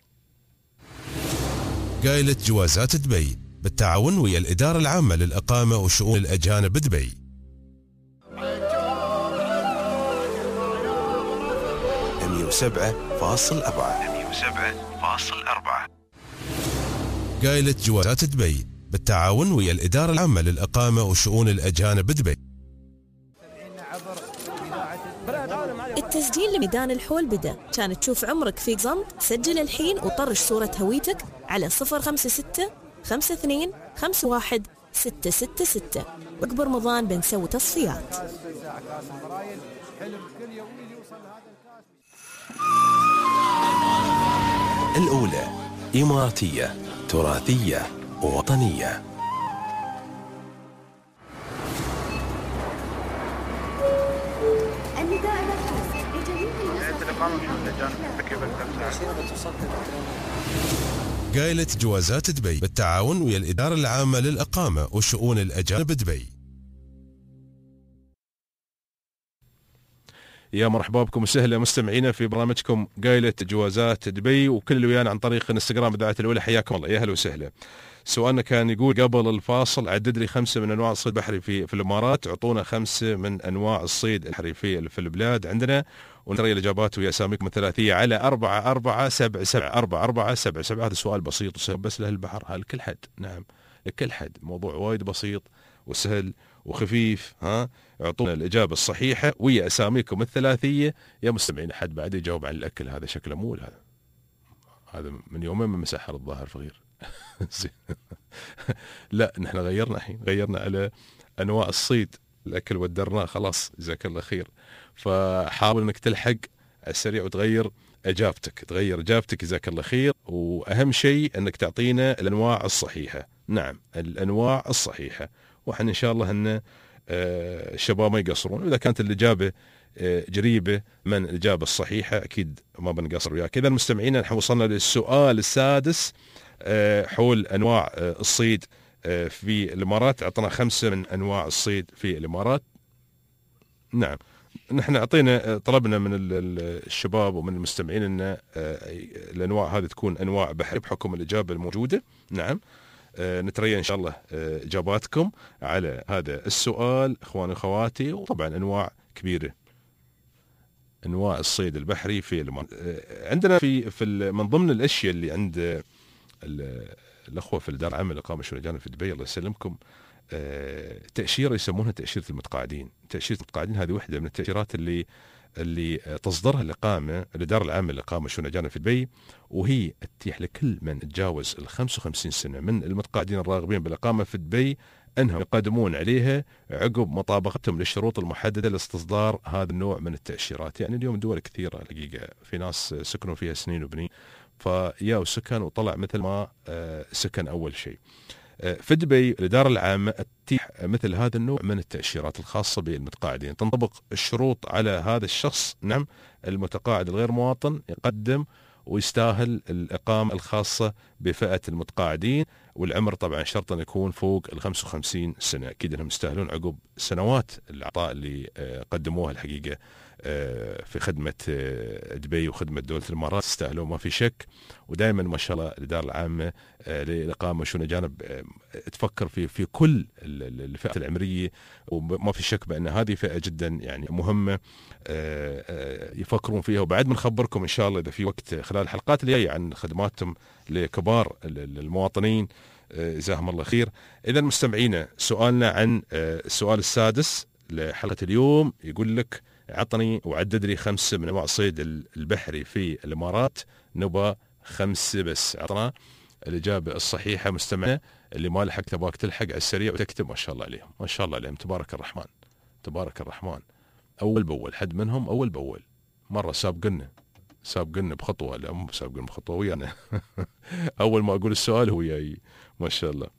قايلة جوازات دبي بالتعاون ويا الإدارة العامة للإقامة وشؤون الأجانب دبي. مية وسبعة فاصل أربعة مية وسبعة فاصل أربعة. قايلة جوازات دبي بالتعاون ويا الإدارة العامة للإقامة وشؤون الأجانب دبي. التسجيل لميدان الحول بدأ. كانت تشوف عمرك في صمت؟ سجل الحين وطرش صورة هويتك على صفر خمسة ستة خمسة اثنين خمسة واحد ستة ستة ستة. وعقب رمضان بنسوي تصفيات. الأولى إماراتية تراثية وطنية. قايلة جوازات دبي بالتعاون ويا الإدارة العامة للإقامة وشؤون الأجانب دبي. يا مرحبا بكم وسهلا مستمعينا في برنامجكم قايلة جوازات دبي، وكل اللي ويانا عن طريق انستغرام إذاعة الأولى حياكم الله، يا هلا وسهلا. سؤالنا كان يقول قبل الفاصل عدد لي خمسة من أنواع الصيد البحري في في الإمارات، اعطونا خمسة من أنواع الصيد البحري في في البلاد عندنا، ونرى الإجابات ويا أساميكم الثلاثية على أربعة أربعة سبعة سبعة أربعة أربعة سبعة سبعة. هذا سؤال بسيط وسهل بس لهالبحر، ها لكل حد، نعم لكل حد، موضوع وايد بسيط وسهل وخفيف. ها اعطونا الإجابة الصحيحة ويا أساميكم الثلاثية يا مستمعين. حد بعد يجاوب عن الأكل، هذا شكله مو هذا هذا من يومين من مسحر الظاهر فغير. لا نحن غيرنا الحين، غيرنا على أنواع الصيد الأكل ودرناه خلاص، جزاك الله خير. فحاول أنك تلحق على السريع وتغير إجابتك، تغير إجابتك جزاك الله خير. وأهم شيء أنك تعطينا الأنواع الصحيحة، نعم الأنواع الصحيحة، وحن إن شاء الله أن الشباب ما يقصرون. إذا كانت الإجابة قريبة من الإجابة الصحيحة أكيد ما بنقصر وياك. إذا المستمعين نحن وصلنا للسؤال السادس حول أنواع الصيد في الإمارات. أعطنا خمسة من أنواع الصيد في الإمارات. نعم نحن أعطينا طلبنا من الشباب ومن المستمعين أن الأنواع هذه تكون أنواع بحرية بحكم الإجابة الموجودة. نعم نتريا إن شاء الله إجاباتكم على هذا السؤال إخواني وأخواتي. وطبعا أنواع كبيرة، أنواع الصيد البحري في الإمارات. عندنا في في من ضمن الأشياء اللي عند الأخوة في الدار العامة للإقامة والشؤون الأجانب في دبي الله يسلمكم، تأشيرة يسمونها تأشيرة المتقاعدين. تأشيرة المتقاعدين هذه واحدة من التأشيرات اللي اللي تصدرها الإقامة الإدارة العامة للإقامة والشؤون الأجانب في دبي، وهي تتيح لكل من تجاوز ال خمسة وخمسين سنة من المتقاعدين الراغبين بالإقامة في دبي أنهم يقدمون عليها عقب مطابقتهم للشروط المحددة لاستصدار هذا النوع من التأشيرات. يعني اليوم دول كثيرة الحقيقة في ناس سكنوا فيها سنين وبنين، فيا وسكن وطلع مثل ما سكن أول شيء. في دبي الإدارة العامة تتيح مثل هذا النوع من التأشيرات الخاصة بالمتقاعدين، تنطبق الشروط على هذا الشخص. نعم المتقاعد الغير مواطن يقدم ويستاهل الإقامة الخاصة بفئة المتقاعدين، والعمر طبعا شرط أن يكون فوق ال خمسة وخمسين سنة. أكيد أنهم يستاهلون عقب سنوات العطاء اللي قدموها الحقيقة في خدمة دبي وخدمة دولة الإمارات، يستاهلون ما في شك. ودائما ما شاء الله الإدارة العامة للإقامة والشؤون الأجانب تفكر في في كل الفئات العمرية، وما في شك بأن هذه فئة جدا يعني مهمة يفكرون فيها. وبعد بنخبركم إن شاء الله إذا في وقت خلال الحلقات اللي جاية عن خدماتهم لكبار المواطنين جزاهم الله خير. إذا مستمعينا سؤالنا عن السؤال السادس لحلقة اليوم يقول لك عطني وعدد لي خمسة من أنواع الصيد البحري في الإمارات. نبى خمسة بس. عطنا الإجابة الصحيحة مستمعنا، اللي ما لحق تباك تلحق على السريع وتكتب. ما شاء الله عليهم، ما شاء الله عليهم، تبارك الرحمن تبارك الرحمن. أول بأول، حد منهم أول بأول، مرة سابقنا سابقنا بخطوة، لا مو سابقنا بخطوة ويانا. أول ما أقول السؤال هو جاي، ما شاء الله.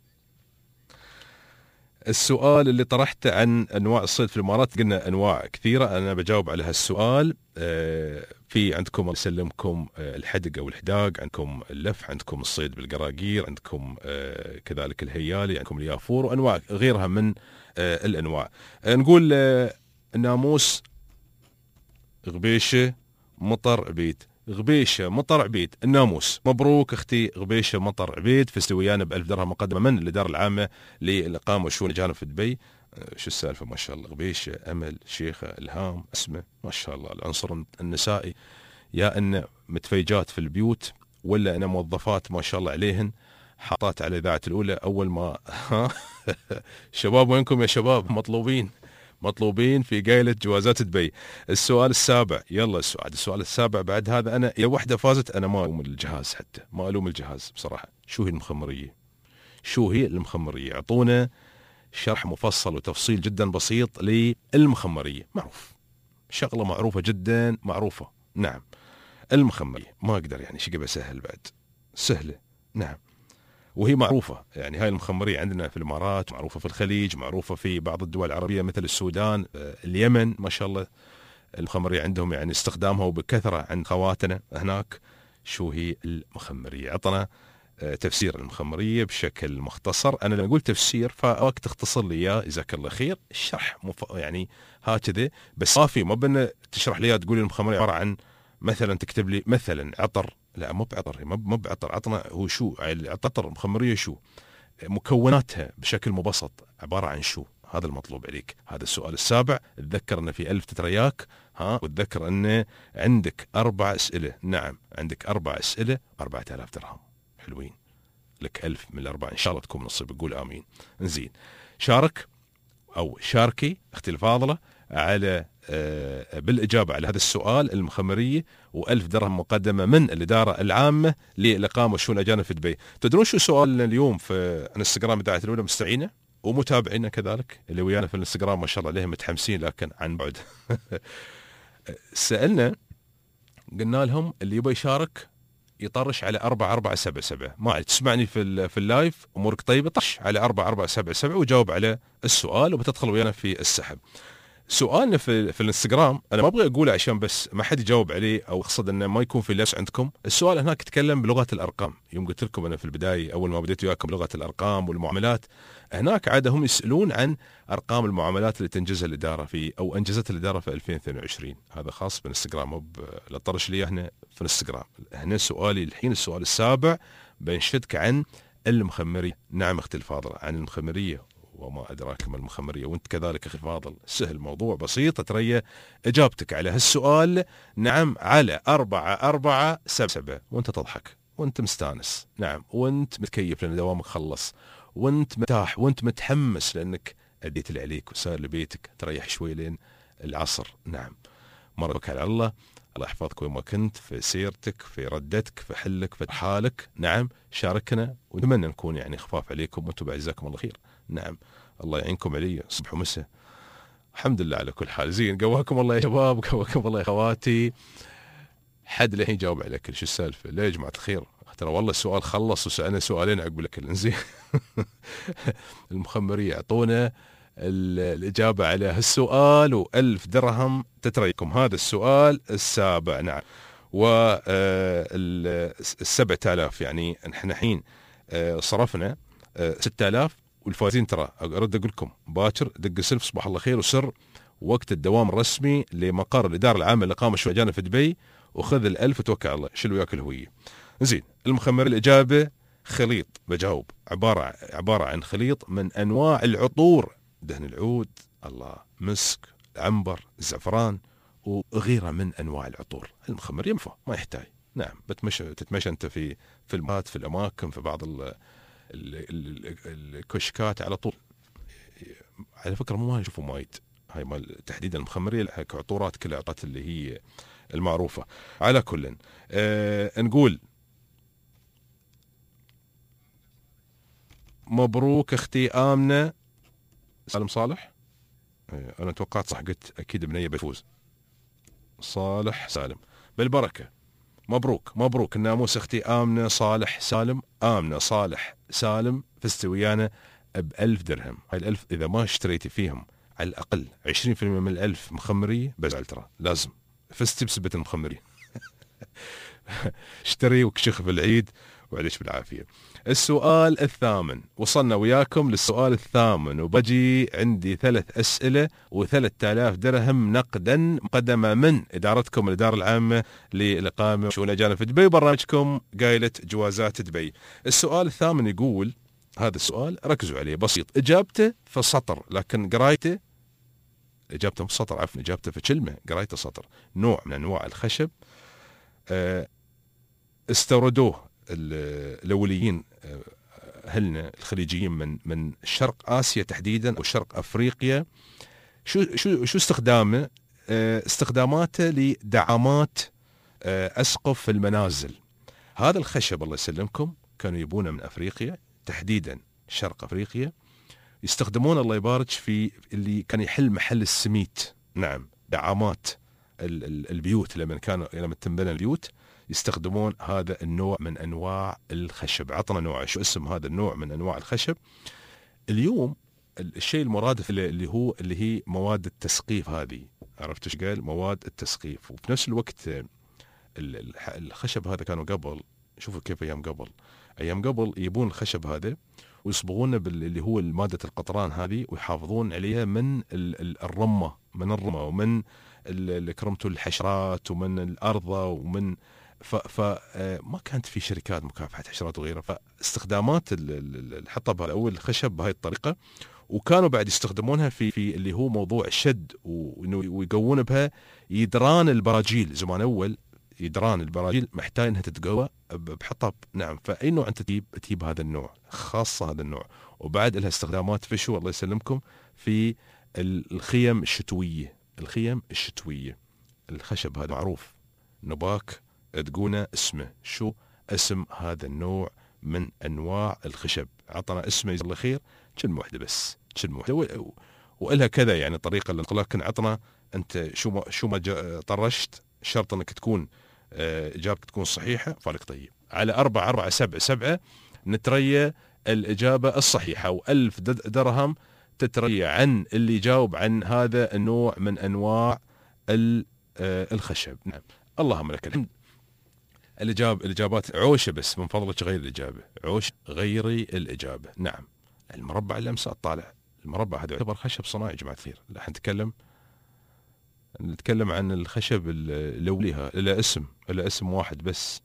السؤال اللي طرحته عن أنواع الصيد في الإمارات، قلنا أنواع كثيرة، أنا بجاوب على هالسؤال. في عندكم يسلمكم الحدق أو الحداق، عندكم اللف، عندكم الصيد بالقراقير، عندكم كذلك الهيالي، عندكم اليافور وأنواع غيرها من الأنواع. نقول الناموس، غبيشة، مطر، عبيد. غبيشة، مطر، عبيد، الناموس. مبروك اختي غبيشة مطر عبيد، فزتي ويانا بألف درهم مقدمة من الإدارة العامة للإقامة والشؤون الأجانب في دبي. شو السالفة؟ ما شاء الله. غبيشة، أمل، شيخة، إلهام، أسمة، ما شاء الله. العنصر النسائي يا أن متفيجات في البيوت ولا أنا موظفات ما شاء الله عليهن، حاطات على إذاعة الأولى أول ما شباب وينكم يا شباب، مطلوبين مطلوبين في قايلة جوازات دبي. السؤال السابع، يلا السؤال السؤال السابع بعد هذا. أنا إذا واحدة فازت أنا ما ألوم الجهاز، حتى ما ألوم الجهاز بصراحة. شو هي المخمرية؟ شو هي المخمرية؟ أعطونا شرح مفصل وتفصيل جدا بسيط للمخمرية. معروف، شغلة معروفة جدا معروفة. نعم، المخمرية ما أقدر يعني شي بسهل بعد، سهلة. نعم، وهي معروفة. يعني هاي المخمرية عندنا في الإمارات، معروفة في الخليج، معروفة في بعض الدول العربية مثل السودان، اليمن، ما شاء الله المخمرية عندهم يعني استخدامها وبكثرة عند خواتنا هناك. شو هي المخمرية؟ عطنا تفسير المخمرية بشكل مختصر. أنا لما أقول تفسير فوقت تختصر لي إياه جزاك الله خير. الشرح مف... يعني هكذا بس، ما في ما بنا تشرح لي تقول لي المخمرية عبارة عن مثلا، تكتب لي مثلا عطر، لا مو بعطر، مو بعطر، عطنا هو شو عطر المخمرية، شو مكوناتها بشكل مبسط، عبارة عن شو. هذا المطلوب عليك. هذا السؤال السابع. تذكر أن في ألف تترياك، ها، وتذكر أن عندك أربع أسئلة. نعم، عندك أربع أسئلة، أربعة آلاف درهم. حلوين لك ألف من الأربعة، إن شاء الله تكون نصيب. قول آمين. نزين، شارك أو شاركي أختي الفاضلة على آه بالإجابة على هذا السؤال المخمرية، وألف درهم مقدمة من الإدارة العامة للإقامة والشؤون الأجانب في دبي. تدرون شو سؤالنا اليوم في الانستغرام إذاعة الأولى مستعينة ومتابعينا كذلك اللي ويانا في الانستغرام، ما شاء الله عليهم متحمسين لكن عن بعد. سألنا، قلنا لهم اللي يبغى يشارك يطرش على أربعة أربعة سبعة سبعة. ما عاد تسمعني في في اللايف، أمورك طيبة، طش على أربعة أربعة سبعة سبعة وجاوب على السؤال وبتدخل ويانا في السحب. سؤالنا في في الانستغرام أنا ما أبغى أقوله عشان بس ما حد يجاوب عليه، أو أقصد أنه ما يكون في لبس عندكم. السؤال هناك يتكلم بلغة الأرقام. يوم قلت لكم أنا في البداية أول ما بديت وياكم بلغة الأرقام والمعاملات، هناك عادة هم يسألون عن أرقام المعاملات اللي تنجزها الإدارة في أو أنجزت الإدارة في ألفين واثنين وعشرين. هذا خاص بالانستغرام، مو لا طرش لي هنا في الانستغرام. هنا سؤالي الحين السؤال السابع، بنشدك عن المخمرية. نعم أختي الفاضلة، عن المخمرية وما أدراك ما المخمرية. وانت كذلك أخي الفاضل، سهل، موضوع بسيط، ترى إجابتك على هالسؤال نعم على أربعة أربعة سبعة سبعة، وانت تضحك وانت مستانس. نعم، وانت متكيف لأن دوامك خلص، وانت مرتاح، وانت متحمس لأنك أديت اللي عليك وسار لبيتك تريح شوي لين العصر. نعم، مربك على الله، الله يحفظك وين ما كنت، في سيرتك، في ردتك، في حلك، في حالك. نعم، شاركنا ونتمنى نكون يعني خفاف عليكم وانتم بعزكم الله خير. نعم، الله يعينكم علي صبح ومساء. الحمد لله على كل حال. زين، قواكم الله يا شباب، قواكم الله يا خواتي. حد الحين جاوب على كل شو السالفه؟ ليه يا جماعه الخير؟ ترى والله السؤال خلص وسألنا سؤالين عقب الأكل. زين. المخمرية اعطونا الإجابة على هالسؤال وألف درهم تتريكم. هذا السؤال السابع. نعم، والسبعة آلاف يعني نحن الحين صرفنا ستة آلاف، والفائزين ترى أرد أقول لكم باكر دق سلف صباح الله خير وسر وقت الدوام الرسمي لمقر الإدارة العامة لإقامة الشؤون الأجانب في دبي، وخذ الألف وتوكل على الله، شيل وياك الهوية. زين، المخمر الإجابة خليط، بجاوب عبارة عبارة عن خليط من أنواع العطور، دهن العود، الله، مسك، عنبر، زعفران، وغيرها من أنواع العطور. المخمر ينفع ما يحتاج. نعم، بتمشى تتمشى أنت في في المات في الأماكن في بعض ال الكشكات على طول. على فكرة مو ما نشوفوا وايد هاي مال تحديدا المخمرية كعطورات، كل العطورات اللي هي المعروفة. على كل آه نقول مبروك اختي آمنة سالم صالح. آه انا توقعت صح، قلت اكيد بنية بيفوز. صالح سالم بالبركة، مبروك مبروك الناموس اختي آمنة صالح سالم. آمنة صالح سالم فزتي ويانا بألف درهم. هاي الألف إذا ما اشتريتي فيهم على الأقل عشرين في المية من الألف مخمرية بزعل، ترى لازم فزتي بسبة المخمرية. اشتري وكشخ في العيد وعليش بالعافية. السؤال الثامن، وصلنا وياكم للسؤال الثامن، وبجي عندي ثلاث أسئلة وثلاثة آلاف درهم نقدا مقدمة من إدارتكم الإدارة العامة للإقامة وشؤون الأجانب في دبي، برنامجكم قايلة جوازات دبي. السؤال الثامن يقول، هذا السؤال ركزوا عليه بسيط، إجابته في سطر لكن قرايته، إجابته في سطر عفوا إجابته في كلمة قرايته سطر. نوع من أنواع الخشب استوردوه الأوليين أهلنا الخليجيين من من شرق آسيا تحديدا وشرق أفريقيا شو شو شو استخدامه؟ استخداماته لدعامات أسقف المنازل. هذا الخشب الله يسلمكم كانوا يبونه من أفريقيا، تحديدا شرق أفريقيا، يستخدمون الله يبارك في اللي كان يحل محل السميت. نعم، دعامات البيوت لما كانوا لما تنبنى البيوت يستخدمون هذا النوع من أنواع الخشب. عطنا نوع، شو اسم هذا النوع من أنواع الخشب؟ اليوم الشيء المرادف اللي هو اللي هي مواد التسقيف. هذه عرفت ايش قال؟ مواد التسقيف. وفي نفس الوقت الخشب هذا كانوا قبل، شوفوا كيف ايام قبل ايام قبل يبون الخشب هذا ويصبغونه باللي هو مادة القطران هذه، ويحافظون عليها من الرمة من الرمة ومن كرمته الحشرات ومن الأرضة ومن فما كانت في شركات مكافحة حشرات وغيرها. فاستخدامات الحطب هذا أو الخشب بهاي الطريقة، وكانوا بعد يستخدمونها في في اللي هو موضوع الشد، ويقوون بها يدران البراجيل. زمان أول يدران البراجيل محتاج انها تتقوى بحطب. نعم، فاي نوع انت تجيب تجيب هذا النوع، خاصه هذا النوع. وبعد لها استخدامات في شو الله يسلمكم، في الخيم الشتويه. الخيم الشتويه الخشب هذا معروف، نباك تقولنا اسمه شو اسم هذا النوع من انواع الخشب؟ عطنا اسمه جزاه الله خير. كلمه واحده بس، كلمه واحده، والها كذا يعني طريقه للانطلاق. لكن عطنا انت شو ما شو ما طرشت، شرط انك تكون اجابتك تكون صحيحه. فالك طيب على أربعة أربعة سبعة سبعة نتريى الاجابه الصحيحه، والف درهم تتريى عن اللي يجاوب عن هذا النوع من انواع الخشب. نعم، اللهم لك الحمد. الاجابه الاجابات عوشه، بس من فضلك غير الاجابه، عوش غيري الاجابه. نعم، المربع الامساء طالع، المربع هذا يعتبر خشب صناعي يا جماعه الخير. لا نتكلم نتكلم عن الخشب اللوليها، له اسم له اسم واحد بس.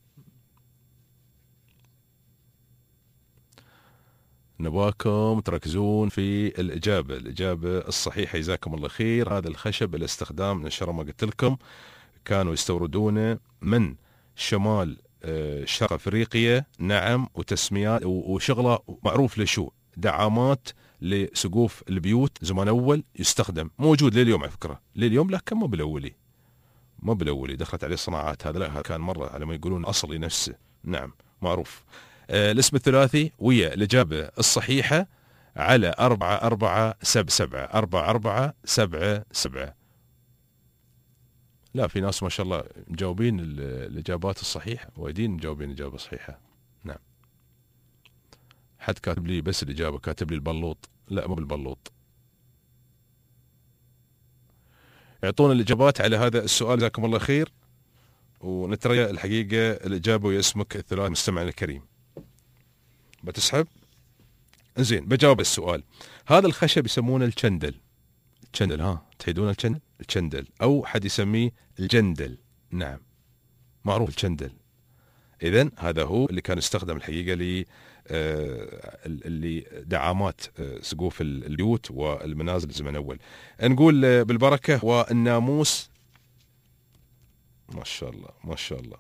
نباكم تركزون في الإجابة الإجابة الصحيحة جزاكم الله خير. هذا الخشب الاستخدام نشر ما قلت لكم كانوا يستوردونه من شمال شرق أفريقيا. نعم، وتسميات وشغله معروف لشو، دعامات لسقوف البيوت. زمان أول يستخدم، موجود لليوم على فكرة، لليوم، لكن مو بالأولي مو بالأولي دخلت عليه الصناعات. هذا لا، كان مرة على ما يقولون أصلي نفسه. نعم، معروف. آه الاسم الثلاثي ويا الإجابة الصحيحة على أربعة أربعة سبعة سبعة أربعة أربعة سبعة سبعة. لا، في ناس ما شاء الله مجاوبين الإجابات الصحيحة، وايدين مجاوبين الإجابة الصحيحة. نعم، حد كاتب لي بس الإجابة، كاتب لي البلوط. لا، مو بالبلوط. يعطونا الإجابات على هذا السؤال جزاكم الله خير، ونتريى الحقيقة الإجابة ويا اسمك الثلاث مستمعنا الكريم. بتسحب؟ زين، بجاوب السؤال. هذا الخشب يسمونه الشندل. الشندل، ها تحيدون الشندل؟ الشندل، أو حد يسميه الجندل. نعم، معروف الشندل. إذن هذا هو اللي كان يستخدم الحقيقة ل اللي دعامات سقوف البيوت والمنازل زمن أول. نقول بالبركة والناموس. ما شاء الله ما شاء الله.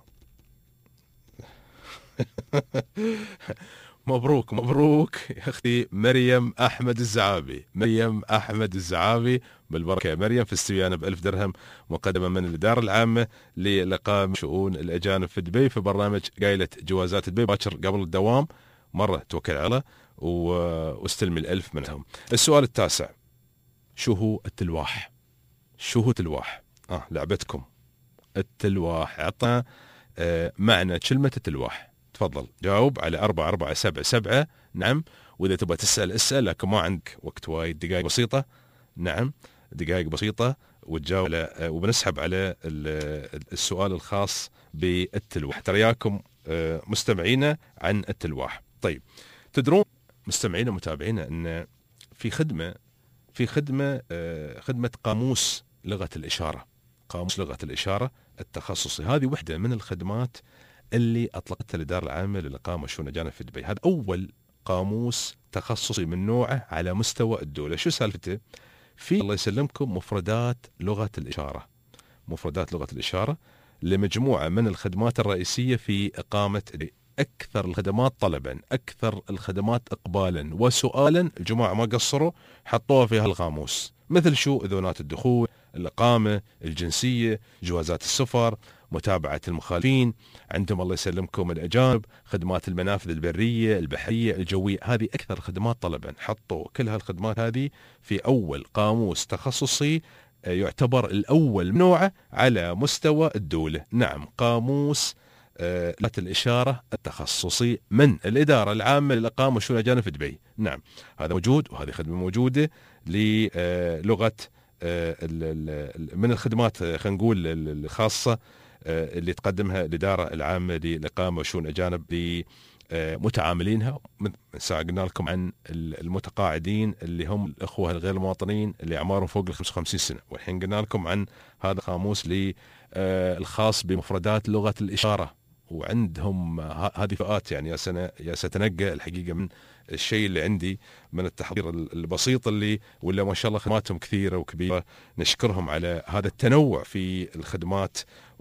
مبروك مبروك يا أختي مريم أحمد الزعابي. مريم أحمد الزعابي، بالبركة يا مريم، في استبيان بألف درهم مقدمة من الإدارة العامة لإقامة شؤون الأجانب في دبي في برنامج قايلة جوازات دبي. باكر قبل الدوام مرة توكل على واستلمي الألف منهم. السؤال التاسع، شو هو التلواح؟ شو هو تلواح؟ آه لعبتكم التلواح. عطنا آه معنى كلمة التلواح. تفضل جاوب على أربعة أربعة سبعة سبعة. نعم، وإذا تبغى تسأل اسأل، لكن ما عندك وقت وايد، دقائق بسيطة. نعم، دقائق بسيطة وتجاوب على، وبنسحب على السؤال الخاص بالتلواح. ترياكم مستمعينا عن التلواح. طيب، تدرون مستمعينا ومتابعينا أن في خدمة في خدمة خدمة قاموس لغة الإشارة. قاموس لغة الإشارة التخصصي، هذه وحدة من الخدمات اللي أطلقتها الإدارة العامة للإقامة شؤون الأجانب في دبي. هذا أول قاموس تخصصي من نوعه على مستوى الدولة. شو سالفته؟ في الله يسلمكم مفردات لغة الإشارة، مفردات لغة الإشارة لمجموعة من الخدمات الرئيسية في إقامة دبي. أكثر الخدمات طلبا، أكثر الخدمات إقبالا وسؤالا، الجماعة ما قصروا حطوها في هالقاموس. مثل شو؟ إذونات الدخول، الإقامة، الجنسية، جوازات السفر، متابعة المخالفين، عندهم الله يسلمكم الأجانب، خدمات المنافذ البرية، البحرية، الجوية. هذه أكثر خدمات طلبا. حطوا كل هالخدمات هذه في أول قاموس تخصصي يعتبر الأول من نوعه على مستوى الدولة. نعم، قاموس آه الإشارة التخصصي من الإدارة العامة للإقامة والشؤون الأجانب في دبي. نعم، هذا موجود، وهذه خدمة موجودة للغة آه من الخدمات خلينا نقول الخاصة اللي تقدمها الإدارة العامة للإقامة والشؤون الأجانب لمتعاملينها. ساعة قلنا لكم عن المتقاعدين اللي هم الأخوة الغير المواطنين اللي أعمارهم فوق ال خمسة وخمسين سنة، والحين قلنا لكم عن هذا القاموس الخاص بمفردات لغة الإشارة، وعندهم هذه فئات. يعني يا سنة يا ستنقى الحقيقة من الشيء اللي عندي من التحضير البسيط اللي ولا ما شاء الله خدماتهم كثيرة وكبيرة. نشكرهم على هذا التنوع في الخدمات،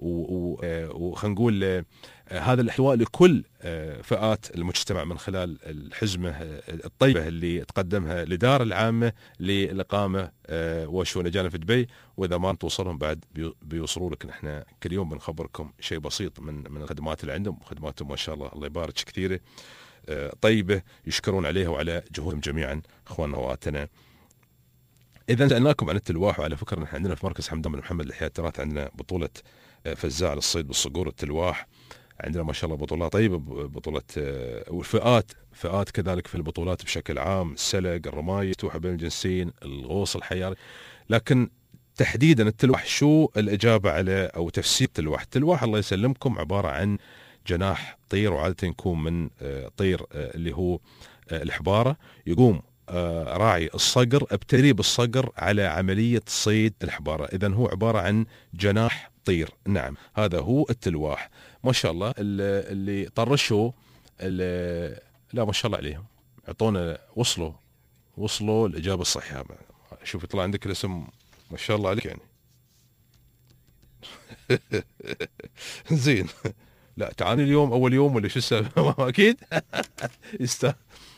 وخلينا نقول هذا الإحواء لكل فئات المجتمع من خلال الحزمة الطيبة اللي تقدمها الإدارة العامة للإقامة والشؤون الأجانب في دبي. وإذا ما توصلهم بعد بيوصلوا لك. نحن كل يوم بنخبركم شيء بسيط من من الخدمات اللي عندهم، خدماتهم ما شاء الله الله يبارك كثيرة طيبة، يشكرون عليها وعلى جهودهم جميعا اخواننا واخواتنا. اذا سالناكم عن التلواح، وعلى فكره نحن عندنا في مركز حمدان بن محمد لإحياء التراث عندنا بطوله فزاع للصيد بالصقور التلواح، عندنا ما شاء الله بطولات طيبه، بطوله والفئات فئات كذلك في البطولات بشكل عام، السلق، الرمايه، السباحه بين الجنسين، الغوص الحياري. لكن تحديدا التلواح شو الاجابه على او تفسير التلواح؟ التلواح الله يسلمكم عباره عن جناح طير، وعادة يكون من طير اللي هو الحبارة، يقوم راعي الصقر بتدريب الصقر على عملية صيد الحبارة. إذن هو عبارة عن جناح طير. نعم، هذا هو التلواح. ما شاء الله اللي طرشوا اللي لا ما شاء الله عليهم، اعطونا وصلوا وصلوا الإجابة الصحيحة. شوف يطلع عندك الاسم ما شاء الله عليك يعني. زين، لا تعاني اليوم أول يوم ولا شو السبب؟ أكيد يستاهل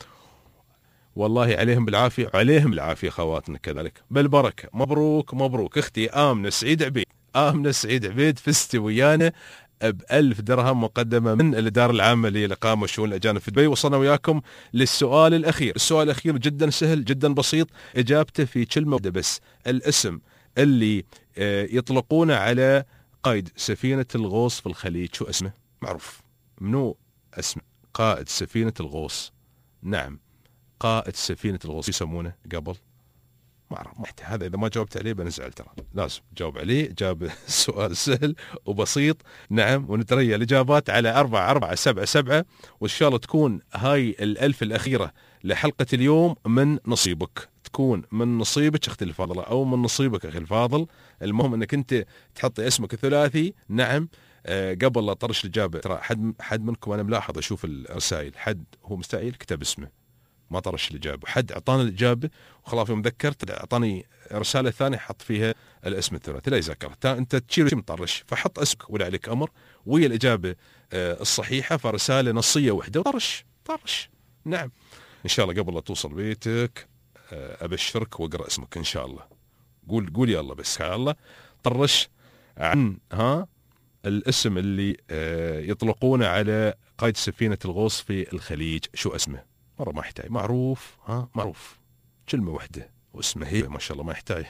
والله. عليهم بالعافية، عليهم بالعافية خواتنا كذلك بالبركة. مبروك مبروك أختي آمنة سعيد عبيد. آمنة سعيد عبيد فزتي ويانا بألف درهم مقدمة من الإدارة العامة للإقامة والشؤون الأجانب في دبي. وصلنا وياكم للسؤال الأخير. السؤال الأخير جدا سهل جدا بسيط، إجابته في كلمة واحدة بس. الاسم اللي يطلقونه على قائد سفينة الغوص في الخليج شو اسمه؟ معروف. منو اسم قائد سفينة الغوص؟ نعم، قائد سفينة الغوص يسمونه قبل؟ ما أعرف. هذا إذا ما جاوبت عليه بنزعل، ترى لازم جاوب عليه. جاب السؤال سهل وبسيط. نعم، ونتريا الإجابات على أربعة أربعة سبعة سبعة، وإن شاء الله تكون هاي الألف الأخيرة لحلقة اليوم من نصيبك، تكون من نصيبك أختي الفاضلة أو من نصيبك أخي الفاضل. المهم أنك أنت تحطي اسمك الثلاثي. نعم، أه قبل لا طرش الإجابة، ترى حد حد منكم أنا ملاحظ أشوف الرسائل، حد هو مستعجل كتب اسمه ما طرش الإجابة، حد أعطاني الإجابة وخلاص يوم ذكرت أعطاني رسالة ثانية حط فيها الاسم الثلاثي. لا يذكر أنت تشيل مطرش، فحط اسمك ولا عليك أمر ويا الإجابة أه الصحيحة، فرسالة نصية وحدة وطرش طرش. نعم، إن شاء الله قبل لا توصل بيتك أه أبشرك وأقرأ اسمك إن شاء الله. قول قول يا الله بس يا الله. طرش عن ها الاسم اللي أه يطلقونه على قائد سفينة الغوص في الخليج شو اسمه؟ مرة ما يحتاج، معروف ها معروف، كلمة واحدة واسمه هي ما شاء الله ما يحتاج.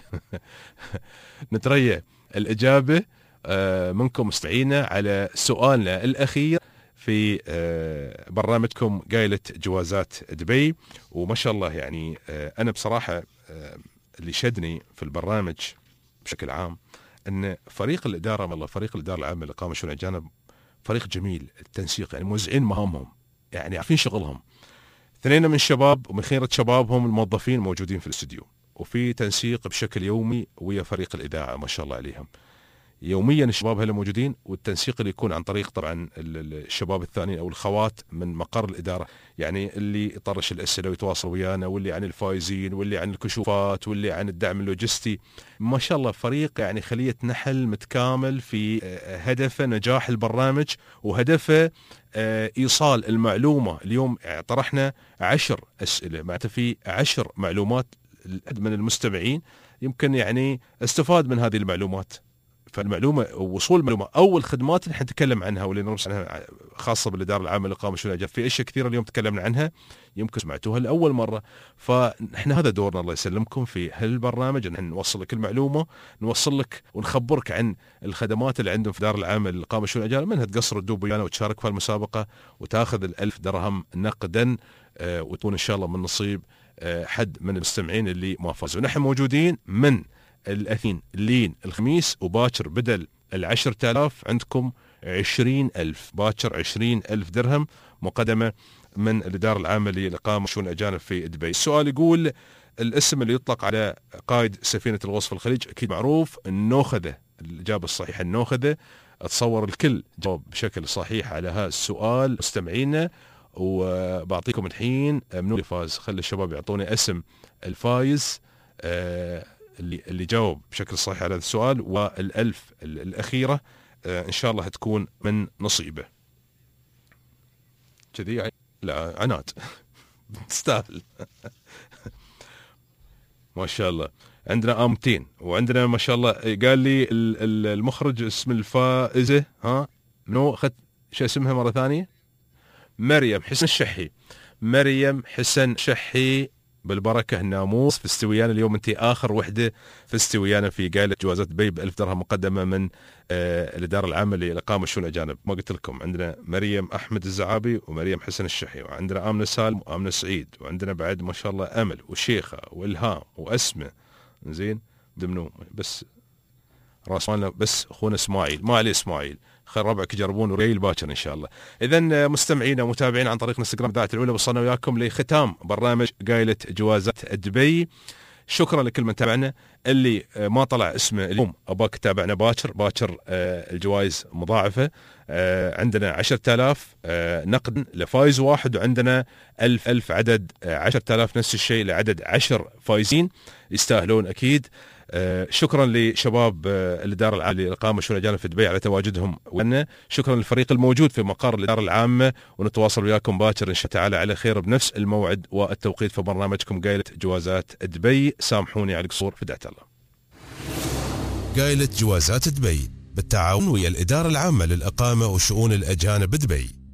نتريا الإجابة آه منكم مستعينة على سؤالنا الأخير في آه برنامجكم قايلة جوازات دبي. وما شاء الله يعني آه أنا بصراحة آه اللي شدني في البرنامج بشكل عام أن فريق الإدارة والله فريق الإدارة العامة للإقامة والشؤون الأجانب فريق جميل التنسيق، يعني موزعين مهامهم، يعني عارفين شغلهم. اثنين من شباب ومن خيرة شبابهم الموظفين موجودين في الاستوديو، وفي تنسيق بشكل يومي ويا فريق الإذاعة ما شاء الله عليهم. يوميا الشباب هلا موجودين، والتنسيق اللي يكون عن طريق طبعا الشباب الثانيين او الخوات من مقر الاداره، يعني اللي يطرش الاسئله ويتواصل ويانا، واللي عن الفائزين، واللي عن الكشوفات، واللي عن الدعم اللوجستي. ما شاء الله فريق يعني خليه نحل متكامل في هدفه نجاح البرنامج وهدفه ايصال المعلومه. اليوم طرحنا عشر اسئله معناته في عشر معلومات من المستمعين يمكن يعني استفاد من هذه المعلومات. فالمعلومه وصول المعلومه او الخدمات اللي حنتكلم عنها واللي نرسل عنها خاصه بالاداره العامه للاقامه والشؤون الاجانب، في اشياء كثيره اليوم تكلمنا عنها يمكن سمعتوها لاول مره. فاحنا هذا دورنا الله يسلمكم في هالبرنامج، ان نوصل لك المعلومه، نوصل لك ونخبرك عن الخدمات اللي عندهم في الاداره العامه للاقامه والشؤون الاجانب، منها تقصر الدوب ويانا وتشارك في المسابقه وتاخذ الألف درهم نقدا، آه وتكون ان شاء الله من نصيب آه حد من المستمعين اللي ما فازوا. نحن موجودين من الاثنين لين الخميس، وباكر بدل العشرة آلاف عندكم عشرين ألف، باكر عشرين ألف درهم مقدمة من الإدارة العامة للإقامة والشؤون الأجانب في دبي. السؤال يقول الاسم اللي يطلق على قائد سفينة الغوص في الخليج أكيد معروف، النوخذة. الإجابة الصحيحة النوخذة. أتصور الكل جاوب بشكل صحيح على هذا السؤال مستمعينا، وبعطيكم الحين منو اللي فاز. خلي الشباب يعطوني اسم الفايز آه اللي اللي جاوب بشكل صحيح على هذا السؤال، والألف الأخيرة آه إن شاء الله هتكون من نصيبه. كذي يعني لا عناد تستاهل ما شاء الله. عندنا آمتين، وعندنا ما شاء الله قال لي المخرج اسم الفائزة ها منو أخذت شو اسمها مرة ثانية؟ مريم حسن الشحي. مريم حسن شحي بالبركة الناموس في استويانا اليوم. انت اخر وحدة في استويانا في قائلة جوازات دبي بألف درهم مقدمة من آه الإدارة العامة للإقامة والشؤون الأجانب. ما قلت لكم عندنا مريم أحمد الزعابي ومريم حسن الشحي، وعندنا آمنة سالم وآمنة سعيد، وعندنا بعد ما شاء الله أمل وشيخة وإلهام وأسمة. زين ضمنهم بس راس مالنا بس أخونا إسماعيل، ما عليه إسماعيل، خير ربعك يجربون وريل باكر ان شاء الله. اذا مستمعينا ومتابعين عن طريق انستغرام ذات العلا، وصلنا وياكم لختام برنامج قائلة جوازات دبي. شكرا لكل من تابعنا. اللي ما طلع اسمه اليوم اباك تتابعنا باكر باكر. آه الجوائز مضاعفه. آه عندنا عشرة آلاف آه نقد لفايز واحد، وعندنا ألف ألف عدد آه عشرة آلاف نفس الشيء لعدد عشر فايزين يستاهلون اكيد. آه شكرا لشباب آه الإدارة العامة للإقامة والشؤون الأجانب في دبي على تواجدهم ونا. شكرا للفريق الموجود في مقر الإدارة العامة، ونتواصل وياكم باكر إن شاء الله تعالى على خير بنفس الموعد والتوقيت في برنامجكم قائلة جوازات دبي. سامحوني على القصور، فدعة الله. قائلة جوازات دبي بالتعاون ويا الإدارة العامة للإقامة وشؤون الأجانب دبي.